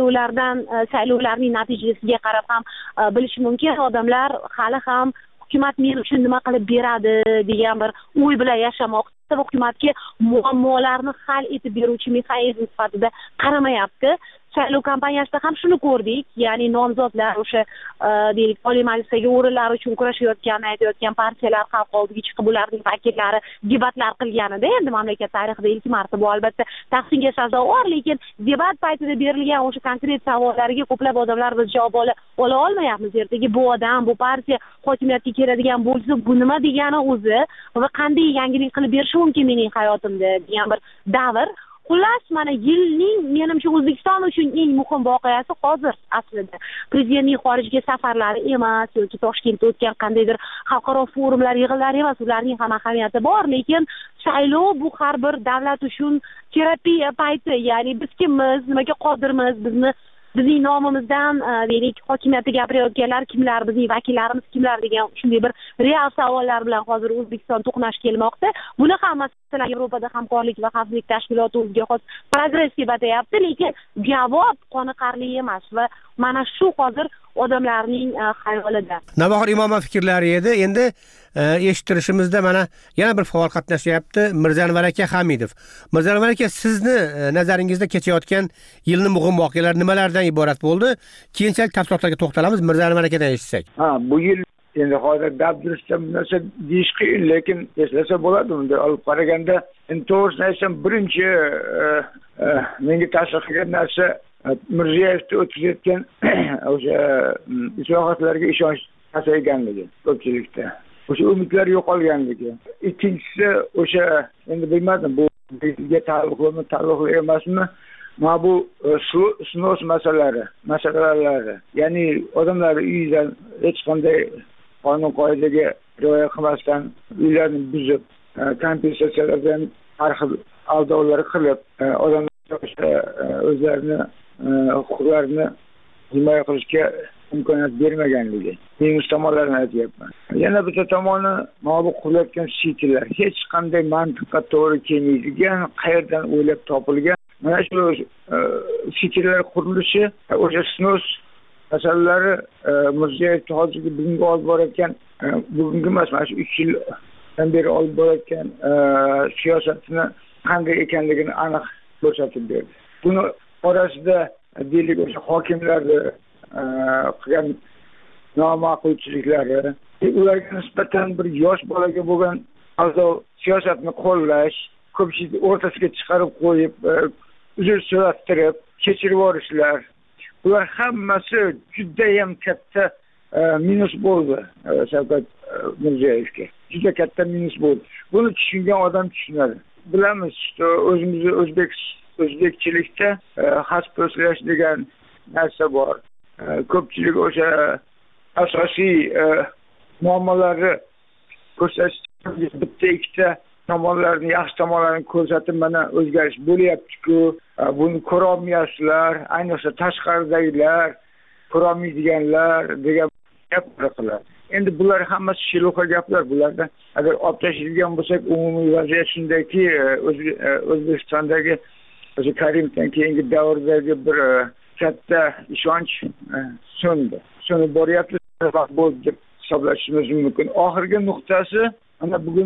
saylovlarning natijasiga qarab ham bilish mumkin, odamlar hali ham hukumat men uchun nima qilib beradi degan bir o'y bilan yashamoqda va hukumatga muammolarni hal etib beruvchi mexanizm sifatida qaramayapti. Saylov kampaniyasida ham shuni ko'rdik, ya'ni nomzodlar o'sha deylik Oliy Majlisdagi o'rinlar uchun kurashayotganini aytayotgan partiyalar xalq oldiga chiqib ularning vakillari debatlar qilganida, endi mamlakat tarixida ilk marta bu albatta tahsinga sazovor, lekin debat paytida berilgan o'sha konkret savollarga ko'plab odamlar biz javob ola olmayapmiz. Ertaga bu odam, bu partiya hokimiyatga keladigan bo'lsa, bu nima degani o'zi va qanday yangilik qilib berishi mumkin mening hayotimda degan bir davr. Xullas, mana yilning menimcha O'zbekiston uchun eng muhim voqeasi hozir aslida prezidentning xorijga safarlari emas yoki Toshkentda o'tgan qandaydir xalqaro forumlar, yig'inlar emas, ularning ham ahamiyati bor, lekin saylov bu har bir davlat uchun terapiya payti, ya'ni biz kimmiz, nimaga qodirmiz, bizning nomimizdan deylik hokimiyatda gapirayotganlar kimlar, bizning vakillarimiz kimlar degan shunday bir real savollar bilan hozir O'zbekiston to'qnash kelmoqda. Buni ham masalan Yevropada hamkorlik va xavfsizlik tashkiloti o'ziga xos progress deb atayapti, lekin javob qoniqarli emas va mana shu hozir odamlarning xayolida. Navbahor Imomov fikrlari edi. Endi eshittirishimizda mana yana bir faol qatnashyapti, Mirzanvar aka Hamidov. Mirzanvar aka, sizni nazaringizda kechayotgan yilning muhim voqealari nimalardan iborat bo'ldi? Keyinchalik tafsilotlarga to'xtalamiz. Mirzanvar akadan eshitsak. Bu yil endi hozir dabdurishda bu narsa deyish qiyin, lekin eslasa bo'ladi. Unda olib qaraganda, endi to'g'risini aytsam, birinchi menga ta'sir qilgan narsa Mirziyoyevni o'tkazayotgan o'sha islohotlarga ishonch pasayganligi ko'pchilikda. O'sha umidlar yo'qolganligi. Ikkinchisi o'sha endi bilmadim bu bizga taalluqli emasmi? Mana bu snos masalalari. Ya'ni odamlar uyidan hech qanday qonun qoidaga rioya qilmasdan uylarni buzib, kompensatsiyalardan har xil aldovlar qilib, odamlar o'zlarini huquqlarini himoya qilishga imkoniyat bermaganligi. Minus tomonlarini aytyapman. Yana bitta tomoni, mana bu qurilayotgan sitlar hech qanday mantiqqa to'g'ri kelmaydigan, qayerdan o'ylab topilgan. Mana shu sitlar qurilishi, o'sha snos masalalari Mirziyoyev hozirgi bugungi olib borayotgan, bugungi emas, mana shu 3 yildan beri olib borayotgan siyosatini qanday ekanligini aniq ko'rsatib berdi. Buni orasida deylik o'sha hokimlarni qilgan noma'qulchiliklari, ularga nisbatan bir yosh bolaga bo'lgan siyosatni qo'llash, ko'pchilik o'rtasiga chiqarib qo'yib, uzr so'rattirib, kechirib yuborishlar, bular hammasi juda ham katta minus bo'ldi Shavkat Mirziyoyevga. juda katta minus bo'ldi. Buni tushungan odam tushunadi. Bilamiz, o'zimizni o'zbekchilikda xaspostlash degan narsa bor. Ko'pchilik o'sha asosiy muammolarni ko'rsatish bitta ikkita tomonlarni, yaxshi tomonlarini ko'rsatib, mana o'zgarish bo'lyapti-ku, buni ko'ra olmayapsizlar, ayniqsa tashqaridagilar, ko'ra olmaydiganlar degan gaplar qiladi. Endi bular hammasi shiluqa gaplar. Bularda agar olib tashlangan bo'lsak, umumiy vaziyat shundaki, O'zbekistondagi o'sha Karimovdan keyingi davrdagi bir katta ishonch so'nib boryapti, bo'ldi deb hisoblashimiz mumkin. Oxirgi nuqtasi ana bugun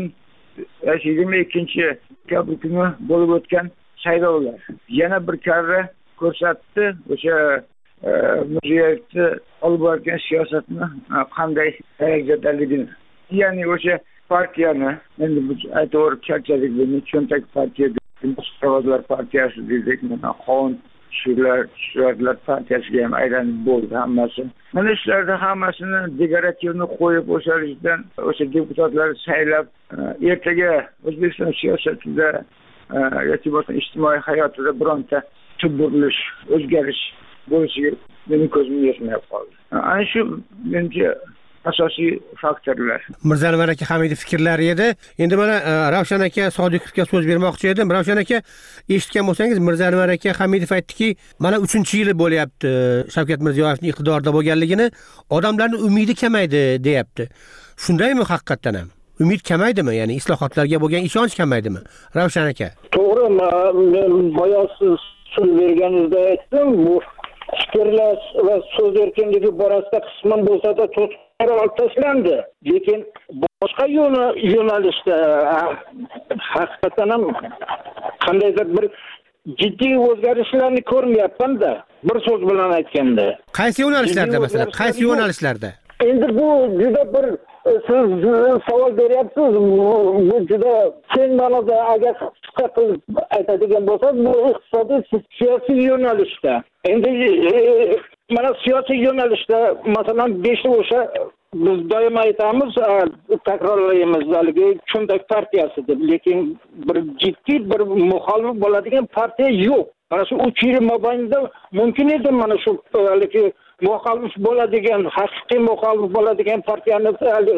22-dekabr kuni bo'lib o'tgan saylovlar. Yana bir karra ko'rsatdi o'sha Mirziyoyevni olib borgan siyosatni qanday darajadaligini. Ya'ni o'sha partiyani, endi biz aytib charchadik, buni cho'ntak partiya, Mustafalar partiyasi dedik, mana qonun shular partiyasiga ham aylanib bo'ldi hammasi. Mana shularda hammasini dekorativni qo'yib o'sharishdan o'sha deputatlar saylab ertaga O'zbekiston siyosatida yoki bo'lmasa ijtimoiy hayotida bironta tubburilish, o'zgarish bo'lishiga mening ko'zim yetmay qoldi. Ana shu menimcha asosiy faktorlar. Mirzanvar aka Hamidov fikrlari edi. Endi mana Ravshan aka Sodiqovga so'z bermoqchi edim. Ravshan aka, eshitgan bo'lsangiz, Mirzanvar aka Hamidov aytdiki, mana 3-yili bo'lyapti Shavkat Mirziyoyevning iqtidorda bo'lganligini, odamlarning umidi kamaydi deyapti. Shundaymi haqiqatan ham? Umid kamaydimi? Ya'ni islohotlarga bo'lgan ishonch kamaydimi? Ravshan aka. To'g'ri, men boya siz so'z berganingizda aytdim, bu fikrlash va so'z erkinligi borasida qisman bo'lsa-da to'siqlar olib tashlandi. Lekin boshqa yo'nalishda haqiqatan ham qandaydir bir jiddiy o'zgarishlarni ko'rmayapman-da. Bir so'z bilan aytganda. Qaysi yo'nalishlarda masalan? Qaysi yo'nalishlarda? Endi bu juda bir siz savol beryapsiz. Bu juda keng ma'noda agar qisqa qilib aytadigan bo'lsak, bu iqtisodiy siyosiy yo'nalishda. Endi mana siyosiy yo'nalishda masalan 5 o'sha biz doim aytamiz, takrorlaymiz, haligi cho'ntak partiyasi deb, lekin bir jiddiy bir muxolif bo'ladigan partiya yo'q. Mana shu 3 yil mobaynida mumkin edi mana shu haligi muxolif bo'ladigan, haqiqiy muxolif bo'ladigan partiyani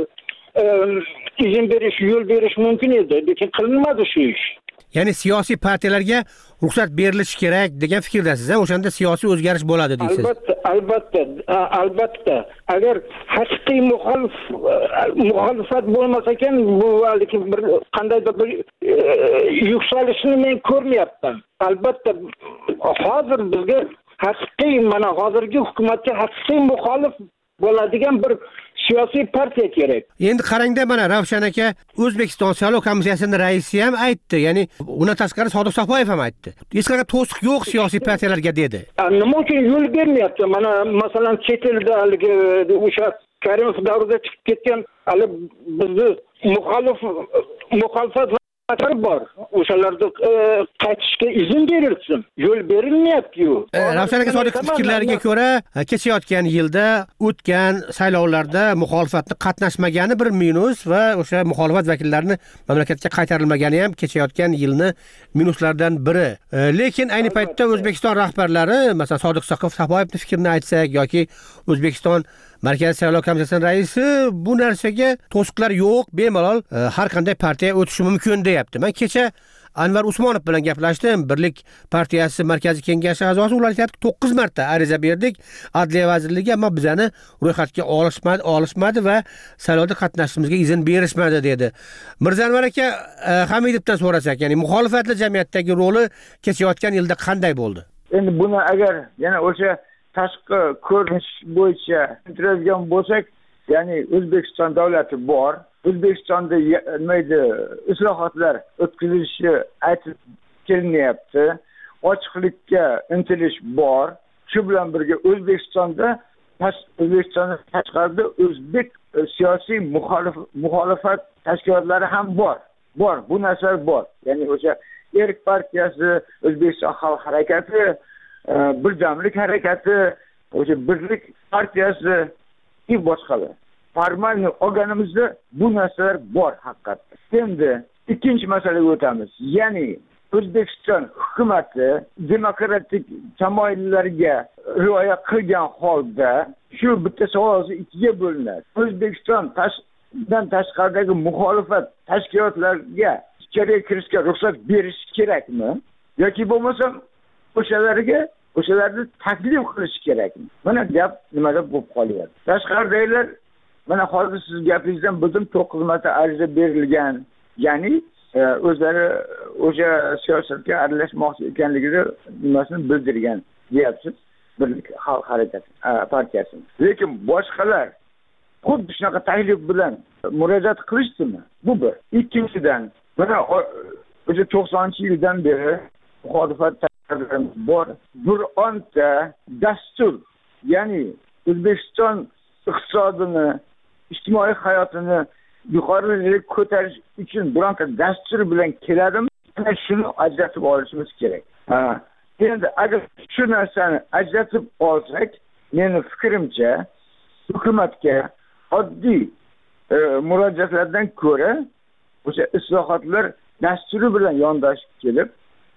izn berish, yo'l berish mumkin edi, lekin qilinmadi shu ish. Ya'ni siyosiy partiyalarga ruxsat berilishi kerak degan fikrdasiz, o'shanda siyosiy o'zgarish bo'ladi deysiz. Albatta. Agar haqiqiy muxolifat bo'lmasa ekan, bu lekin bir qandaydir bir yuksalishni men ko'rmayapman. Albatta hozir bizga haqiqiy, mana hozirgi hukumatga haqiqiy muxolif bo'ladigan bir siyosiy partiya kerak. Endi qarangda, mana Ravshan aka O'zbekiston saylov komissiyasining raisi ham aytdi, ya'ni undan tashqari Sodiq Safoyev ham aytdi. Hech qanaqa to'siq yo'q siyosiy partiyalarga dedi. Nima uchun yo'l bermayapti? Mana masalan chet elda haligi o'sha Karimov davrida chiqib ketgan hali bizni muxolifat bor. O'shalarda qaytishga izn berilsin. Yo'l berilmayapti-yu. Ravshan aka Sodiqov fikrlariga ko'ra, kechayotgan yilda o'tgan saylovlarda muxolifatni qatnashmagani bir minus va o'sha muxolifat vakillarini mamlakatga qaytarilmagani ham kechayotgan yilni minuslaridan biri. Lekin ayni paytda O'zbekiston rahbarlari, masalan Sodiq Safoyevning fikrini aytsak yoki O'zbekiston Markaziy saylov komissiyasining raisi bu narsaga to'siqlar yo'q, bemalol har qanday partiya o'tishi mumkin deyapti. Men kecha Anvar Usmonov bilan gaplashdim. Birlik partiyasi markaziy kengashi a'zosi, ular aytibdi 9 marta ariza berdik Adliya vazirligiga, ammo bizani ro'yxatga olishmadi va saylovda qatnashishimizga izn berishmadi dedi. Mirzanvar aka Hamidovdan so'rasak, ya'ni muxolifatli jamiyatdagi roli kechayotgan yilda qanday bo'ldi? Endi buni agar yana o'sha tashqi ko'rinish bo'yicha intiladigan bo'lsak, ya'ni O'zbekiston davlati bor. O'zbekistonda islohotlar o'tkazilishi aytib kelinyapti. Ochiqlikka intilish bor. Shu bilan birga O'zbekistondan tashqarida o'zbek siyosiy muxolifat tashkilotlari ham bor. Bu narsa bor. Ya'ni o'sha Erk partiyasi, O'zbekiston xalq harakati, Birdamlik harakati, o'sha Birlik partiyasi va boshqalar. formalni olganimizda bu narsalar bor haqiqatda. Endi ikkinchi masalaga o'tamiz. Ya'ni O'zbekiston hukumatı demokratik tamoyillarga rioya qilgan holda shu bitta savolni ikkiga bo'linadi. O'zbekistondan tashqaridagi muxolifat tashkilotlarga ichkariga kirishga ruxsat berish kerakmi? Yoki bo'lmasa o'shalarni taklif qilish kerakmi? Mana gap nimada bo'lib qolyapti. Tashqaridagilar mana hozir siz gapingizdan bildim 9 marta ariza berilgan. Ya'ni o'zlari o'sha siyosatga aralashmoqchi ekanligini nimasini bildirgan deyapsiz. Birlik xalq harakati partiyasi. Lekin boshqalar xuddi shunaqa taklif bilan murojaat qilishdimi? Bu bir. Ikkinchidan, mana o'sha 90-yildan beri muxolifat bor. Bironta dastur, ya'ni O'zbekiston iqtisodini, ijtimoiy hayotini yuqoriga ko'tarish uchun bironta dastur bilan keladimi? Ana shuni ajratib olishimiz kerak. Endi agar shu narsani ajratib olsak, meni fikrimcha, hukumatga oddiy murojaatlardan ko'ra o'sha islohotlar dasturi bilan yondashib kelib,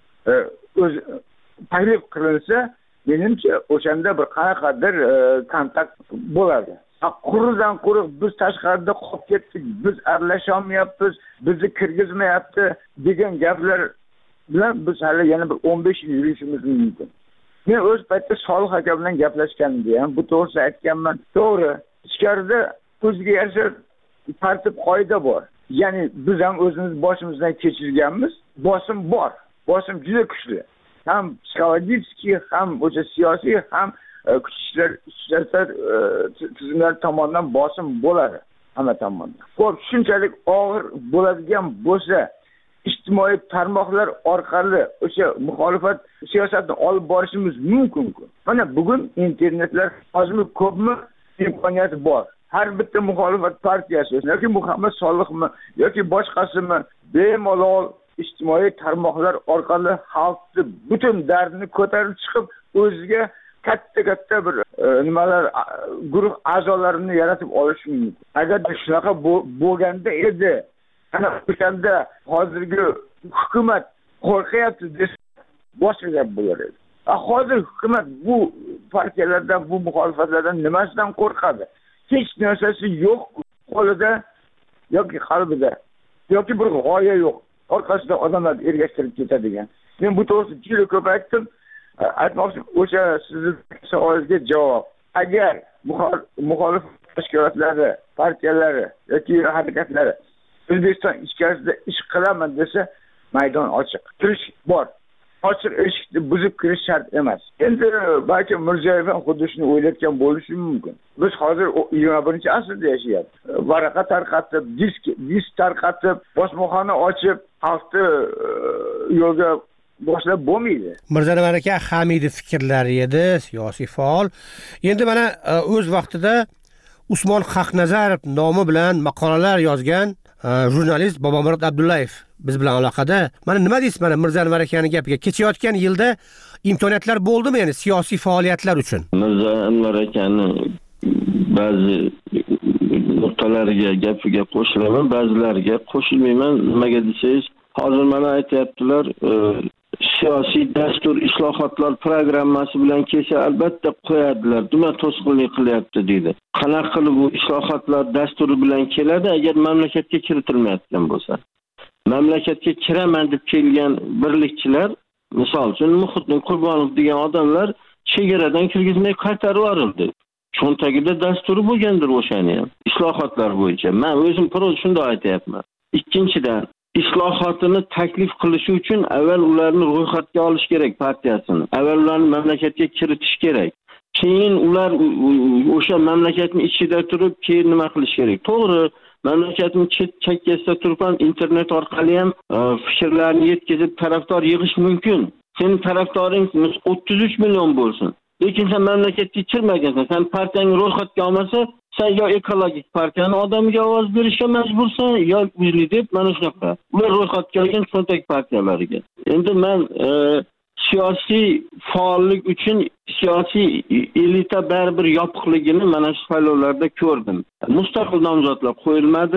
o'z taklif qilinsa, menimcha o'shanda bir qanaqadir kontakt bo'ladi. Quruqdan quruq biz tashqarida qolib ketdik, biz aralasholmayapmiz, bizni kirgizmayapti degan gaplar bilan biz hali yana bir 15 yil yurishimiz mumkin. Men o'z paytda Solih aka bilan gaplashganimda ham bu to'g'risida aytganman. To'g'ri, ichkarida o'ziga yarasha tartib qoida bor. Ya'ni biz ham o'zimiz boshimizdan kechirganmiz, bosim bor. Bosim juda kuchli. Ham psixologik, ham o'sha siyosiy, ham kuch ishlar tizimlar tomonidan bosim bo'ladi hamma tomondan. Xo'p, shunchalik og'ir bo'ladigan bo'lsa, ijtimoiy tarmoqlar orqali o'sha muxolifat siyosatini olib borishimiz mumkin-ku. Mana bugun internetlar ozmi ko'pmi imkoniyati bor. Har bitta muxolifat partiyasi yoki Muhammad Solihmi yoki boshqasimi bemalol ijtimoiy tarmoqlar orqali xalqning butun dardini ko'tarib chiqib, o'ziga katta bir nimalar guruh a'zolarini yaratib olish mumkin. Agar shunaqa bo'lganda edi, ana o'shanda hozirgi hukumat qo'rqyapti desa, boshqa gap bo'lar edi. Hozir hukumat bu partiyalardan, bu muxolifatlardan nimasidan qo'rqadi? Hech narsasi yo'q qo'lida yoki qalbida, yoki bir g'oya yo'q. Orqasidan odamlar ergashtirib ketadigan. Men bu to'g'risida juda ko'p aytdim. Aytmoqchi, o'sha sizning savolingizga javob. Agar muxolifat tashkilotlari, partiyalari yoki harakatlari O'zbekiston ichkarisida ish qilaman desa, maydon ochiq. Kirish bor. Ochiq eshikni buzib kirish shart emas. Endi balki Mirziyoyev ham xuddi shuni o'ylayotgan bo'lishi mumkin. Biz hozir 21-asrda yashayapmiz. Varaqa tarqatib, disk tarqatib, bosmaxona ochib, xalqni yo'lga boshlab bo'lmaydi. Mirzanvar aka Hamidov fikrlari edi, siyosiy faol. Endi mana o'z vaqtida Usmon Haqnazarov nomi bilan maqolalar yozgan jurnalist Bobomurod Abdullayev biz bilan aloqada. Mana nima deysiz mana Mirzanvar akaning gapiga? Kechayotgan yilda imkoniyatlar bo'ldimi, ya'ni siyosiy faoliyatlar uchun? Mirzanvar akaning ba'zi nuqtalariga gapiga qo'shilaman, ba'zilariga qo'shilmayman. Nimaga desangiz, hozir mana aytayaptilar, siyosiy dastur islohotlar programmasi bilan kelsa albatta qo'yadilar. Nima to'sqinlik qilyapti deydi. Qanaqa qilib bu islohotlar dasturi bilan keladi agar mamlakatga kiritilmayotgan bo'lsa? Mamlakatga kiraman deb kelgan birlikchilar, misol uchun Muhiddin Qurbonov degan odamlar chegaradan kirgizmay qaytarib yuborildi. Cho'ntagida dasturi bo'lgandir o'shani ham. Islohotlar bo'yicha. Men o'zim pro'z shunday aytayapman. Ikkinchidan, islohotini taklif qilish uchun avval ularni ro'yxatga olish kerak partiyasini. Avval ularni mamlakatga kiritish kerak. Keyin ular o'sha mamlakatning ichida turib, keyin nima qilish kerak? To'g'ri, mamlakatning chekkasida turib ham internet orqali ham fikrlarni yetkazib tarafdor yig'ish mumkin. Sening tarafdoring 33 million bo'lsin. Lekin sen mamlakatga kirmagansan, sen partiyani ro'yxatga olmasa, sen yo ekologik partiyani odamiga ovoz berishga majbursan, yo o'zli deb mana shunaqa. Ular ro'yxatga olgan cho'ntak partiyalariga. Endi men siyosiy faollik uchun siyosiy elita baribir yopiqligini mana shu saylovlarda ko'rdim. Mustaqil nomzodlar qo'yilmadi,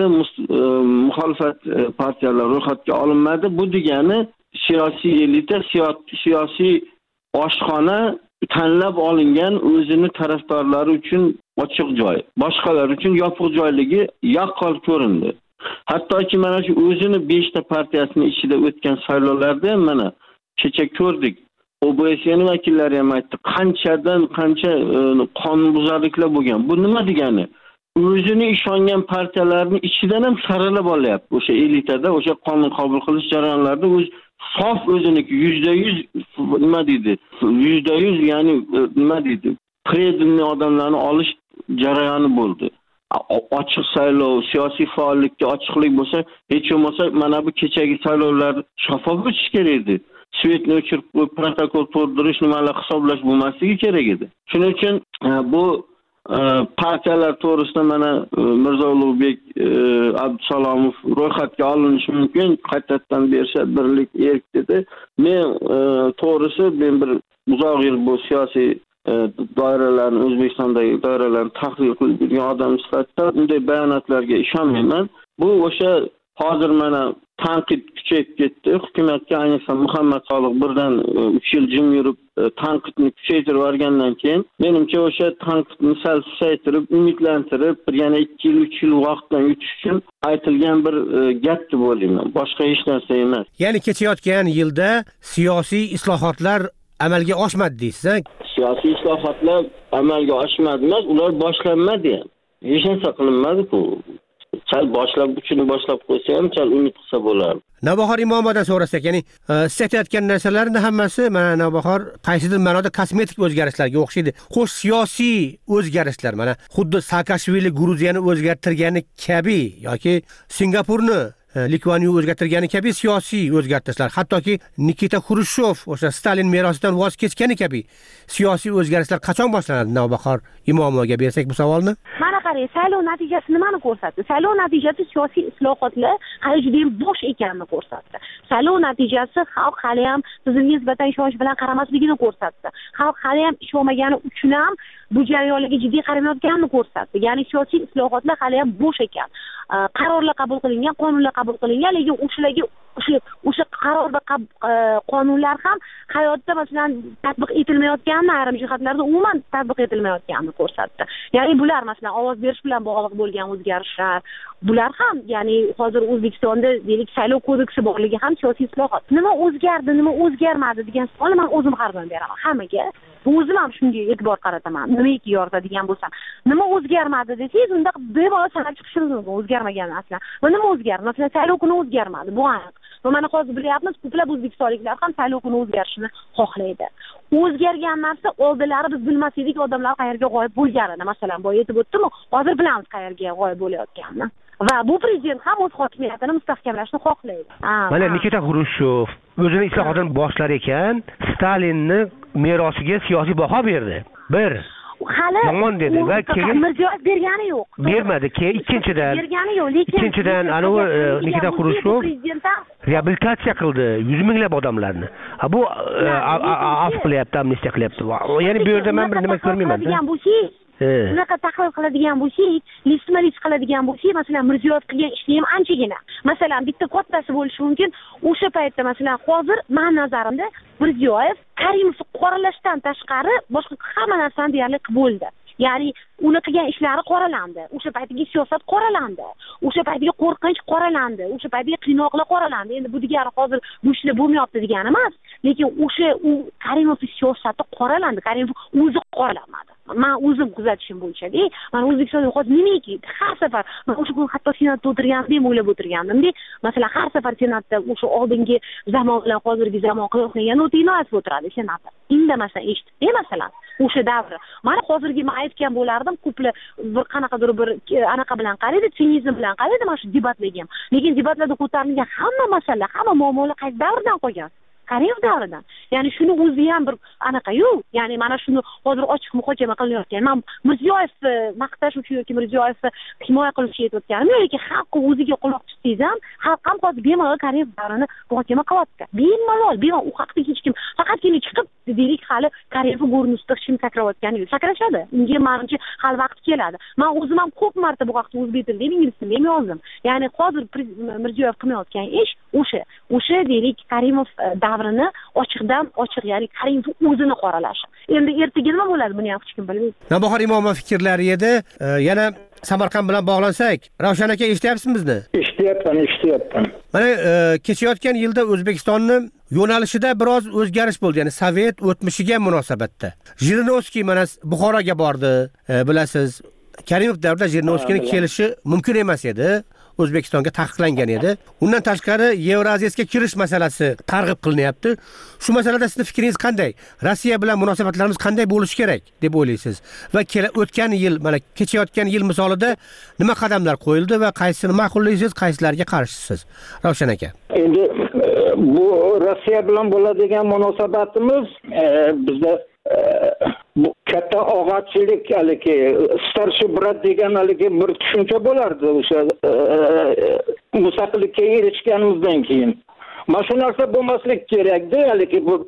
muxolifat partiyalar ro'yxatga olinmadi. Bu degani siyosiy elita, siyosiy oshxona tanlab olingan o'zini tarafdorlari uchun ochiq joy, boshqalar uchun yopiq joyligi yaqqol ko'rindi. Hattoki mana shu o'zini 5 ta partiyasini ichida o'tgan saylovlarda ham mana kecha ko'rdik. OBS'ning vakillari ham aytdi, qanchadan qancha qonunbuzarliklar bo'lgan. Bu nima degani? O'zini ishongan partiyalarning ichidan ham saralab olyapti. O'sha elitada, o'sha qonun qabul qilish jarayonlarida sof o'ziniki %100 nima deydi? %100 ya'ni nima deydi? Predimli odamlarni olish jarayoni bo'ldi. Ochiq saylov, siyosiy faollikka ochiqlik bo'lsa, hech bo'lmasa mana bu kechagi saylovlar shaffof o'tishi kerak edi. Svetni o'chirib, protokol to'ldirish, nimalar hisoblash bo'lmasligi kerak edi. Shuning uchun bu partiyalar to'g'risida mana Mirzo Ulug'bek Abdusalomov ro'yxatga olinishi mumkin, qaytadan berishadi, birlik erk dedi. Men to'g'risi bir uzoq yil bu siyosiy doiralarni, O'zbekistondagi doiralarni tahlil qilib yurgan odam sifatida unday bayonotlarga ishonmayman. Bu o'sha hozir mana tanqid kuchayib ketdi. Hukumatga ayniqsa Muhammad Soliq birdan 3 yil jim yurib tanqidni kuchaytirib olgandan keyin menimcha o'sha tanqidni sal susaytirib, umidlantirib, yana 2 yil 3 yil vaqtdan yutish uchun aytilgan bir gap deb o'ylayman. Boshqa hech narsa emas. Ya'ni kechayotgan yilda siyosiy islohotlar amalga oshmadi deysiz. Siyosiy islohotlar amalga oshmadi emas, ular boshlanmadi ham. Hech narsa qilinmadi bu. Sal uchini boshlab qo'ysa ham sal umid qilsa bo'lardi. Navbahor Imomovdan so'rasak, ya'ni siz aytayotgan narsalarning hammasi mana Navbahor qaysidir ma'noda kosmetik o'zgarishlarga o'xshaydi. Xo'sh, siyosiy o'zgarishlar mana xuddi Saakashvili Gruziyani o'zgartirgani kabi yoki Singapurni Litvaniya o'zgartirgani kabi siyosiy o'zgartirishlar, hattoki Nikita Xrushchev o'sha Stalin merosidan voz kechgani kabi siyosiy o'zgarishlar qachon boshlanadi? Navbahor Imomovga bersak bu savolni. Mana qarang, saylov natijasi nimani ko'rsatdi? Saylov natijasi siyosiy islohotlar hali juda ham bo'sh ekanini ko'rsatdi. Saylov natijasi xalq hali ham sizga nisbatan ishonch bilan qaramasligini ko'rsatdi. Xalq hali ham ishonmagani uchun ham bu jarayonlarga jiddiy qaramayotganini ko'rsatdi. Ya'ni siyosiy islohotlar hali ham bo'sh ekan. Qarorlar qabul qilingan, qonunlar qabul qilingan, lekin o'sha qaror va qonunlar ham hayotda masalan tatbiq etilmayotganini, ayrim jihatlarda umuman tatbiq etilmayotganini ko'rsatdi. Ya'ni bular masalan ovoz berish bilan bog'liq bo'lgan o'zgarishlar, bular ham ya'ni hozir O'zbekistonda deylik saylov kodeksi borligi ham siyosiy islohot. Nima o'zgardi, nima o'zgarmadi degan savolni men o'zim har doim beraman hammaga. O'zim ham shunga e'tibor qarataman. Nimaiki yoritadigan bo'lsam, nima o'zgarmadi desangiz, unda bemalol sanab chiqishingiz mumkin o'zgarmagan aslan. Va nima o'zgardi? Masalan, saylov kuni o'zgarmadi, bu aniq. Va mana hozir bilyapmiz, ko'plab o'zbekistonliklar ham saylov kuni o'zgarishini xohlaydi. O'zgargan narsa oldinlari biz bilmas edik, odamlar qayerga g'oyib bo'lganini. Masalan, boya aytib o'tdim, hozir bilamiz qayerga g'oyib bo'layotganini. Va bu prezident ham o'z hokimiyatini mustahkamlashni xohlaydi. Mana Nikita Xrushchev o'zini islohotini boshlar ekan, Stalinni merosiga siyosiy baho berdi. Bir hali yomon dedi va keyin Mirziyoyev bergani yo'q. Bermadi. Keyin bergani yo'q, lekin ikkinchidan anavi Nikita Xrushchev reabilitatsiya qildi 100 minglab odamlarni. Bu af qilyapti, amnistiya qilyapti. Ya'ni bu yerda men bir nima ko'rmayman. Unaqa tahlil qiladigan bo'lsak, listma-list qiladigan bo'lsak, masalan, Mirziyoyev qilgan ishni ham anchagina. Masalan, bitta kattasi bo'lishi mumkin. O'sha paytda masalan, hozir men nazarimda Mirziyoyev Karimovni qoralashdan tashqari boshqa hamma narsani deyarli qilib bo'ldi. Ya'ni uni qilgan ishlari qoralandi. O'sha paytdagi siyosat qoralandi. O'sha paytdagi qo'rqinch qoralandi. O'sha paytdagi qiynoqlar qoralandi. Endi bu degani hozir bu ishlar bo'lmayapti degani emas, lekin o'sha Karimovning siyosati qoralandi. Karimov o'zi qoralanmadi. Men o'zim kuzatishim bo'yicha-da, men O'zbekistonda hozir nimaiki har safar men o'sha kun hatto senatda o'tirgandim, o'ylab o'tirgandim-da. Masalan, har safar senatda o'sha oldingi zamon bilan hozirgi zamon qiyoslagan o'tinoat o'tiradi senatda. Indamasdan eshitdi, masalan, o'sha davri. Mana hozirgi men aytgan bo'lardim, ko'plar bir qanaqadir bir anaqa bilan qaraydi, sinizm bilan qaraydi mana shu debatlarga ham. Lekin debatlarda ko'tarilgan hamma masala, hamma muammolar qaysi davrdan qolgan? Karimov davridan. Ya'ni shuni o'zi ham bir anaqa-yu, ya'ni mana shuni hozir ochiq muhokama qilinayotgan. Men Mirziyoyevni maqtash uchun yoki Mirziyoyevni himoya qilish uchun aytayotganim yo'q, lekin xalqqa o'ziga quloq tutsangiz ham, xalq ham hozir bemalol Karimov davrini muhokama qilyapti. Bemalol u haqda hech kim faqatgina chiqib deylik hali Karimov ko'rinishda hech kim sakrayotgani yo'q. Sakrashadi. Unga menimcha hali vaqt keladi. Men o'zim ham ko'p marta bu haqda o'zbek tilida ham ingliz tilida ham yozdim. Ya'ni hozir Mirziyoyev qilmayotgan ish o'sha deylik Karimov davrini ochiqdan ochiq, ya'ni Karimov o'zini qoralashi. Endi ertaga nima bo'ladi, buni ham hech kim bilmaydi. Navbahor Imomov fikrlari edi. Yana Samarqand bilan bog'lansak, Ravshan aka eshityapsizmi bizni? Eshityapman. Mana kechayotgan yilda O'zbekistonning yo'nalishida biroz o'zgarish bo'ldi, ya'ni Sovet o'tmishiga munosabatda. Jirinovskiy mana Buxoroga bordi, bilasiz. Karimov davrida Jirinovskiyning kelishi mumkin emas edi. O'zbekistonga taqiqlangan edi. Undan tashqari Yevraziyasiga kirish masalasi targ'ib qilinyapti. Shu masalada sizning fikringiz qanday? Rossiya bilan munosabatlarimiz qanday bo'lishi kerak deb o'ylaysiz? Va o'tgan yil, mana kechayotgan yil misolida nima qadamlar qo'yildi va qaysini ma'qullaysiz, qaysilariga qarshisiz? Ravshan aka. Endi bu Rossiya bilan bo'ladigan munosabatimiz bizda bu katta og'achilik haligi starshi brat degan haligi bir tushuncha bo'lardi o'sha mustaqillikka erishganimizdan keyin. Mana shu narsa bo'lmaslik kerakdi, haligi bu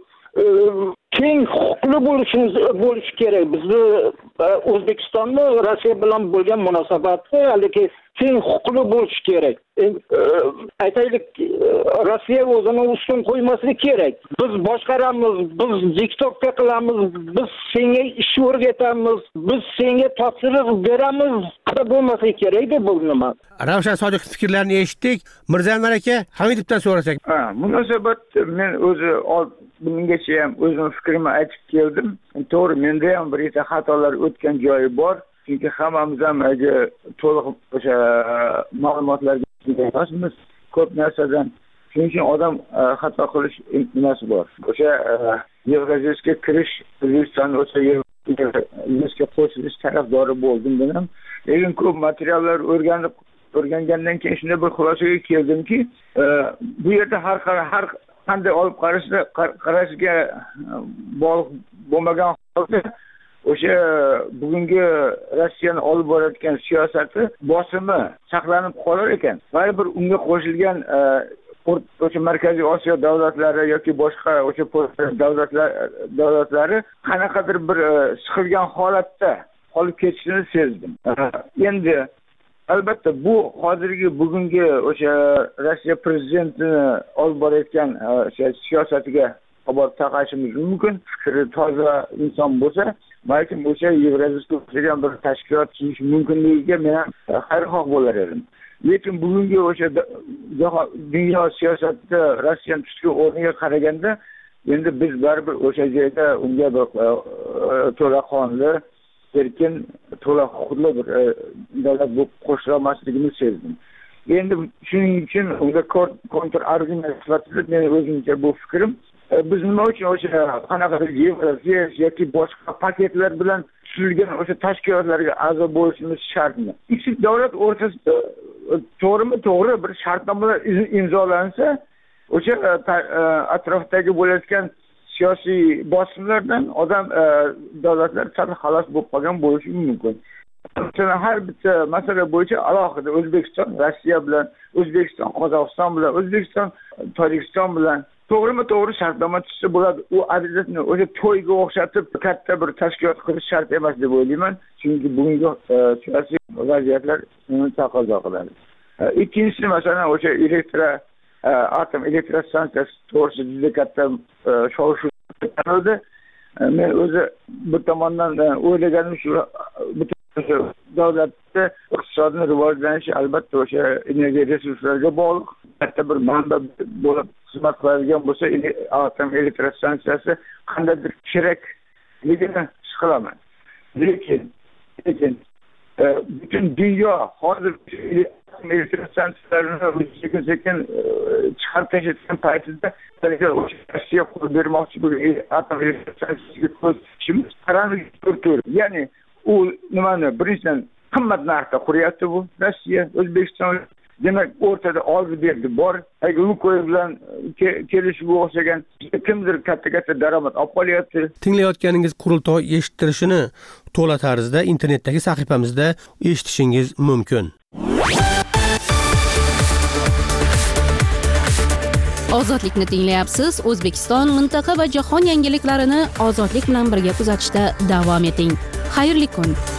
teng huquqli bo'lish kerak. Bizni O'zbekistonni Rossiya bilan bo'lgan munosabati haligi teng huquqli bo'lish kerak. Aytaylik, Rossiya o'zini ustun qo'ymaslik kerak. Biz boshqaramiz, biz diktatorlik qilamiz, biz senga ish o'rgatamiz, biz senga topshiriq beramiz. Bo'lmaslik kerak deb bu nima? Ravshan Sodiqov fikrlarini eshitdik. Mirzanvar aka, Hamidovdan so'rasak. Munosabat men o'zi bungacha ham o'zim fikrimni aytib keldim. To'g'ri, menda ham bir eta xatolar o'tgan joyi bor. Chunki hammamiz ham to'liq o'sha ma'lumotlarga emasmiz. Ko'p narsadan shuning uchun odam xato qilish nimasi bor. O'sha Yevraziyasiga kirish, O'zbekiston o'sha Yevraziyasiga qo'shilish tarafdori bo'ldim men ham. Lekin ko'p materiallar o'rgangandan keyin shunday bir xulosaga keldimki, bu yerda har qanday olib qarashga bog'liq bo'lmagan holda o'sha bugungi Rossiyani olib borayotgan siyosati bosimi saqlanib qolar ekan. Baribir unga qo'shilgan o'sha Markaziy Osiyo davlatlari yoki boshqa o'sha davlatlari qanaqadir bir siqilgan holatda qolib ketishini sezdim. Endi albatta bu hozirgi bugungi o'sha Rossiya prezidentini olib borayotgan siyosatiga olib taqashimiz mumkin. Fikri toza inson bo'lsa, balkim o'sha Yevraziyasiga o'xshagan bir tashkilot tuzilishi mumkinligiga men xayrixoh bo'lar edim. Lekin bugungi o'sha dunyo siyosatida Rossiyaning tutgan o'rniga qaraganda, endi biz baribir o'sha joyda unga to'laqonli, erkin, to'liq huquqli bir davlat bo'lib qo'shilmasligini sezdim. Endi shuning uchun unga kontra argument sifatida men o'zimcha bu fikrim, biz nima uchun o'sha qanaqadir Yevroziya yoki boshqa paketlar bilan tuzilgan o'sha tashkilotlarga a'zo bo'lishimiz shartmi? Ikki davlat o'rtasida to'g'ri bir shartnomalar imzolansa, o'sha atrofdagi bo'layotgan siyosiy bosimlardan davlatlar sal xalos bo'lib qolgan bo'lishi mumkin. Har bitta masala bo'yicha alohida O'zbekiston Rossiya bilan, O'zbekiston Qozog'iston bilan, O'zbekiston Tojikiston bilan to'g'ri shartnoma tuzsa bo'ladi. U adadni o'sha to'yga o'xshatib katta bir tashkilot qilish shart emas deb o'ylayman. Chunki bugungi siyosiy vaziyatlar buni taqozo qiladi. Ikkinchisi masalan o'sha atom elektrostansiyasi to'g'risida juda katta shov-shuv chiqardi. Men o'zi bir tomondan o'ylaganim shu, davlatda iqtisodning rivojlanishi albatta o'sha energiya resurslariga bog'liq. Katta bir manba bo'lib xizmat qiladigan bo'lsa, atom elektrostansiyasi qandaydir kerakligini his qilaman. Lekin butun dunyo hozir elektrostansiyalarni sekin chiqarib tashlayotgan paytida Rossiya qo'l bermoqchi bo'lgan atom elektrostansiyasiga ko'z tikishimiz qaramlik. Ya'ni u nimani birinchidan qimmat narxda quryapti bu Rossiya, O'zbekiston demak o'rtada oldi berdi bor. Agar Lukoyl bilan kelishib o'xshagan kimdir katta daromad olib qolyapti. Tinglayotganingiz qurultoy eshittirishini to'la tarzda internetdagi sahifamizda eshitishingiz mumkin. Ozodlikni tinglayapsiz. O'zbekiston, mintaqa va jahon yangiliklarini ozodlik bilan birga kuzatishda davom eting. Xayrli kun.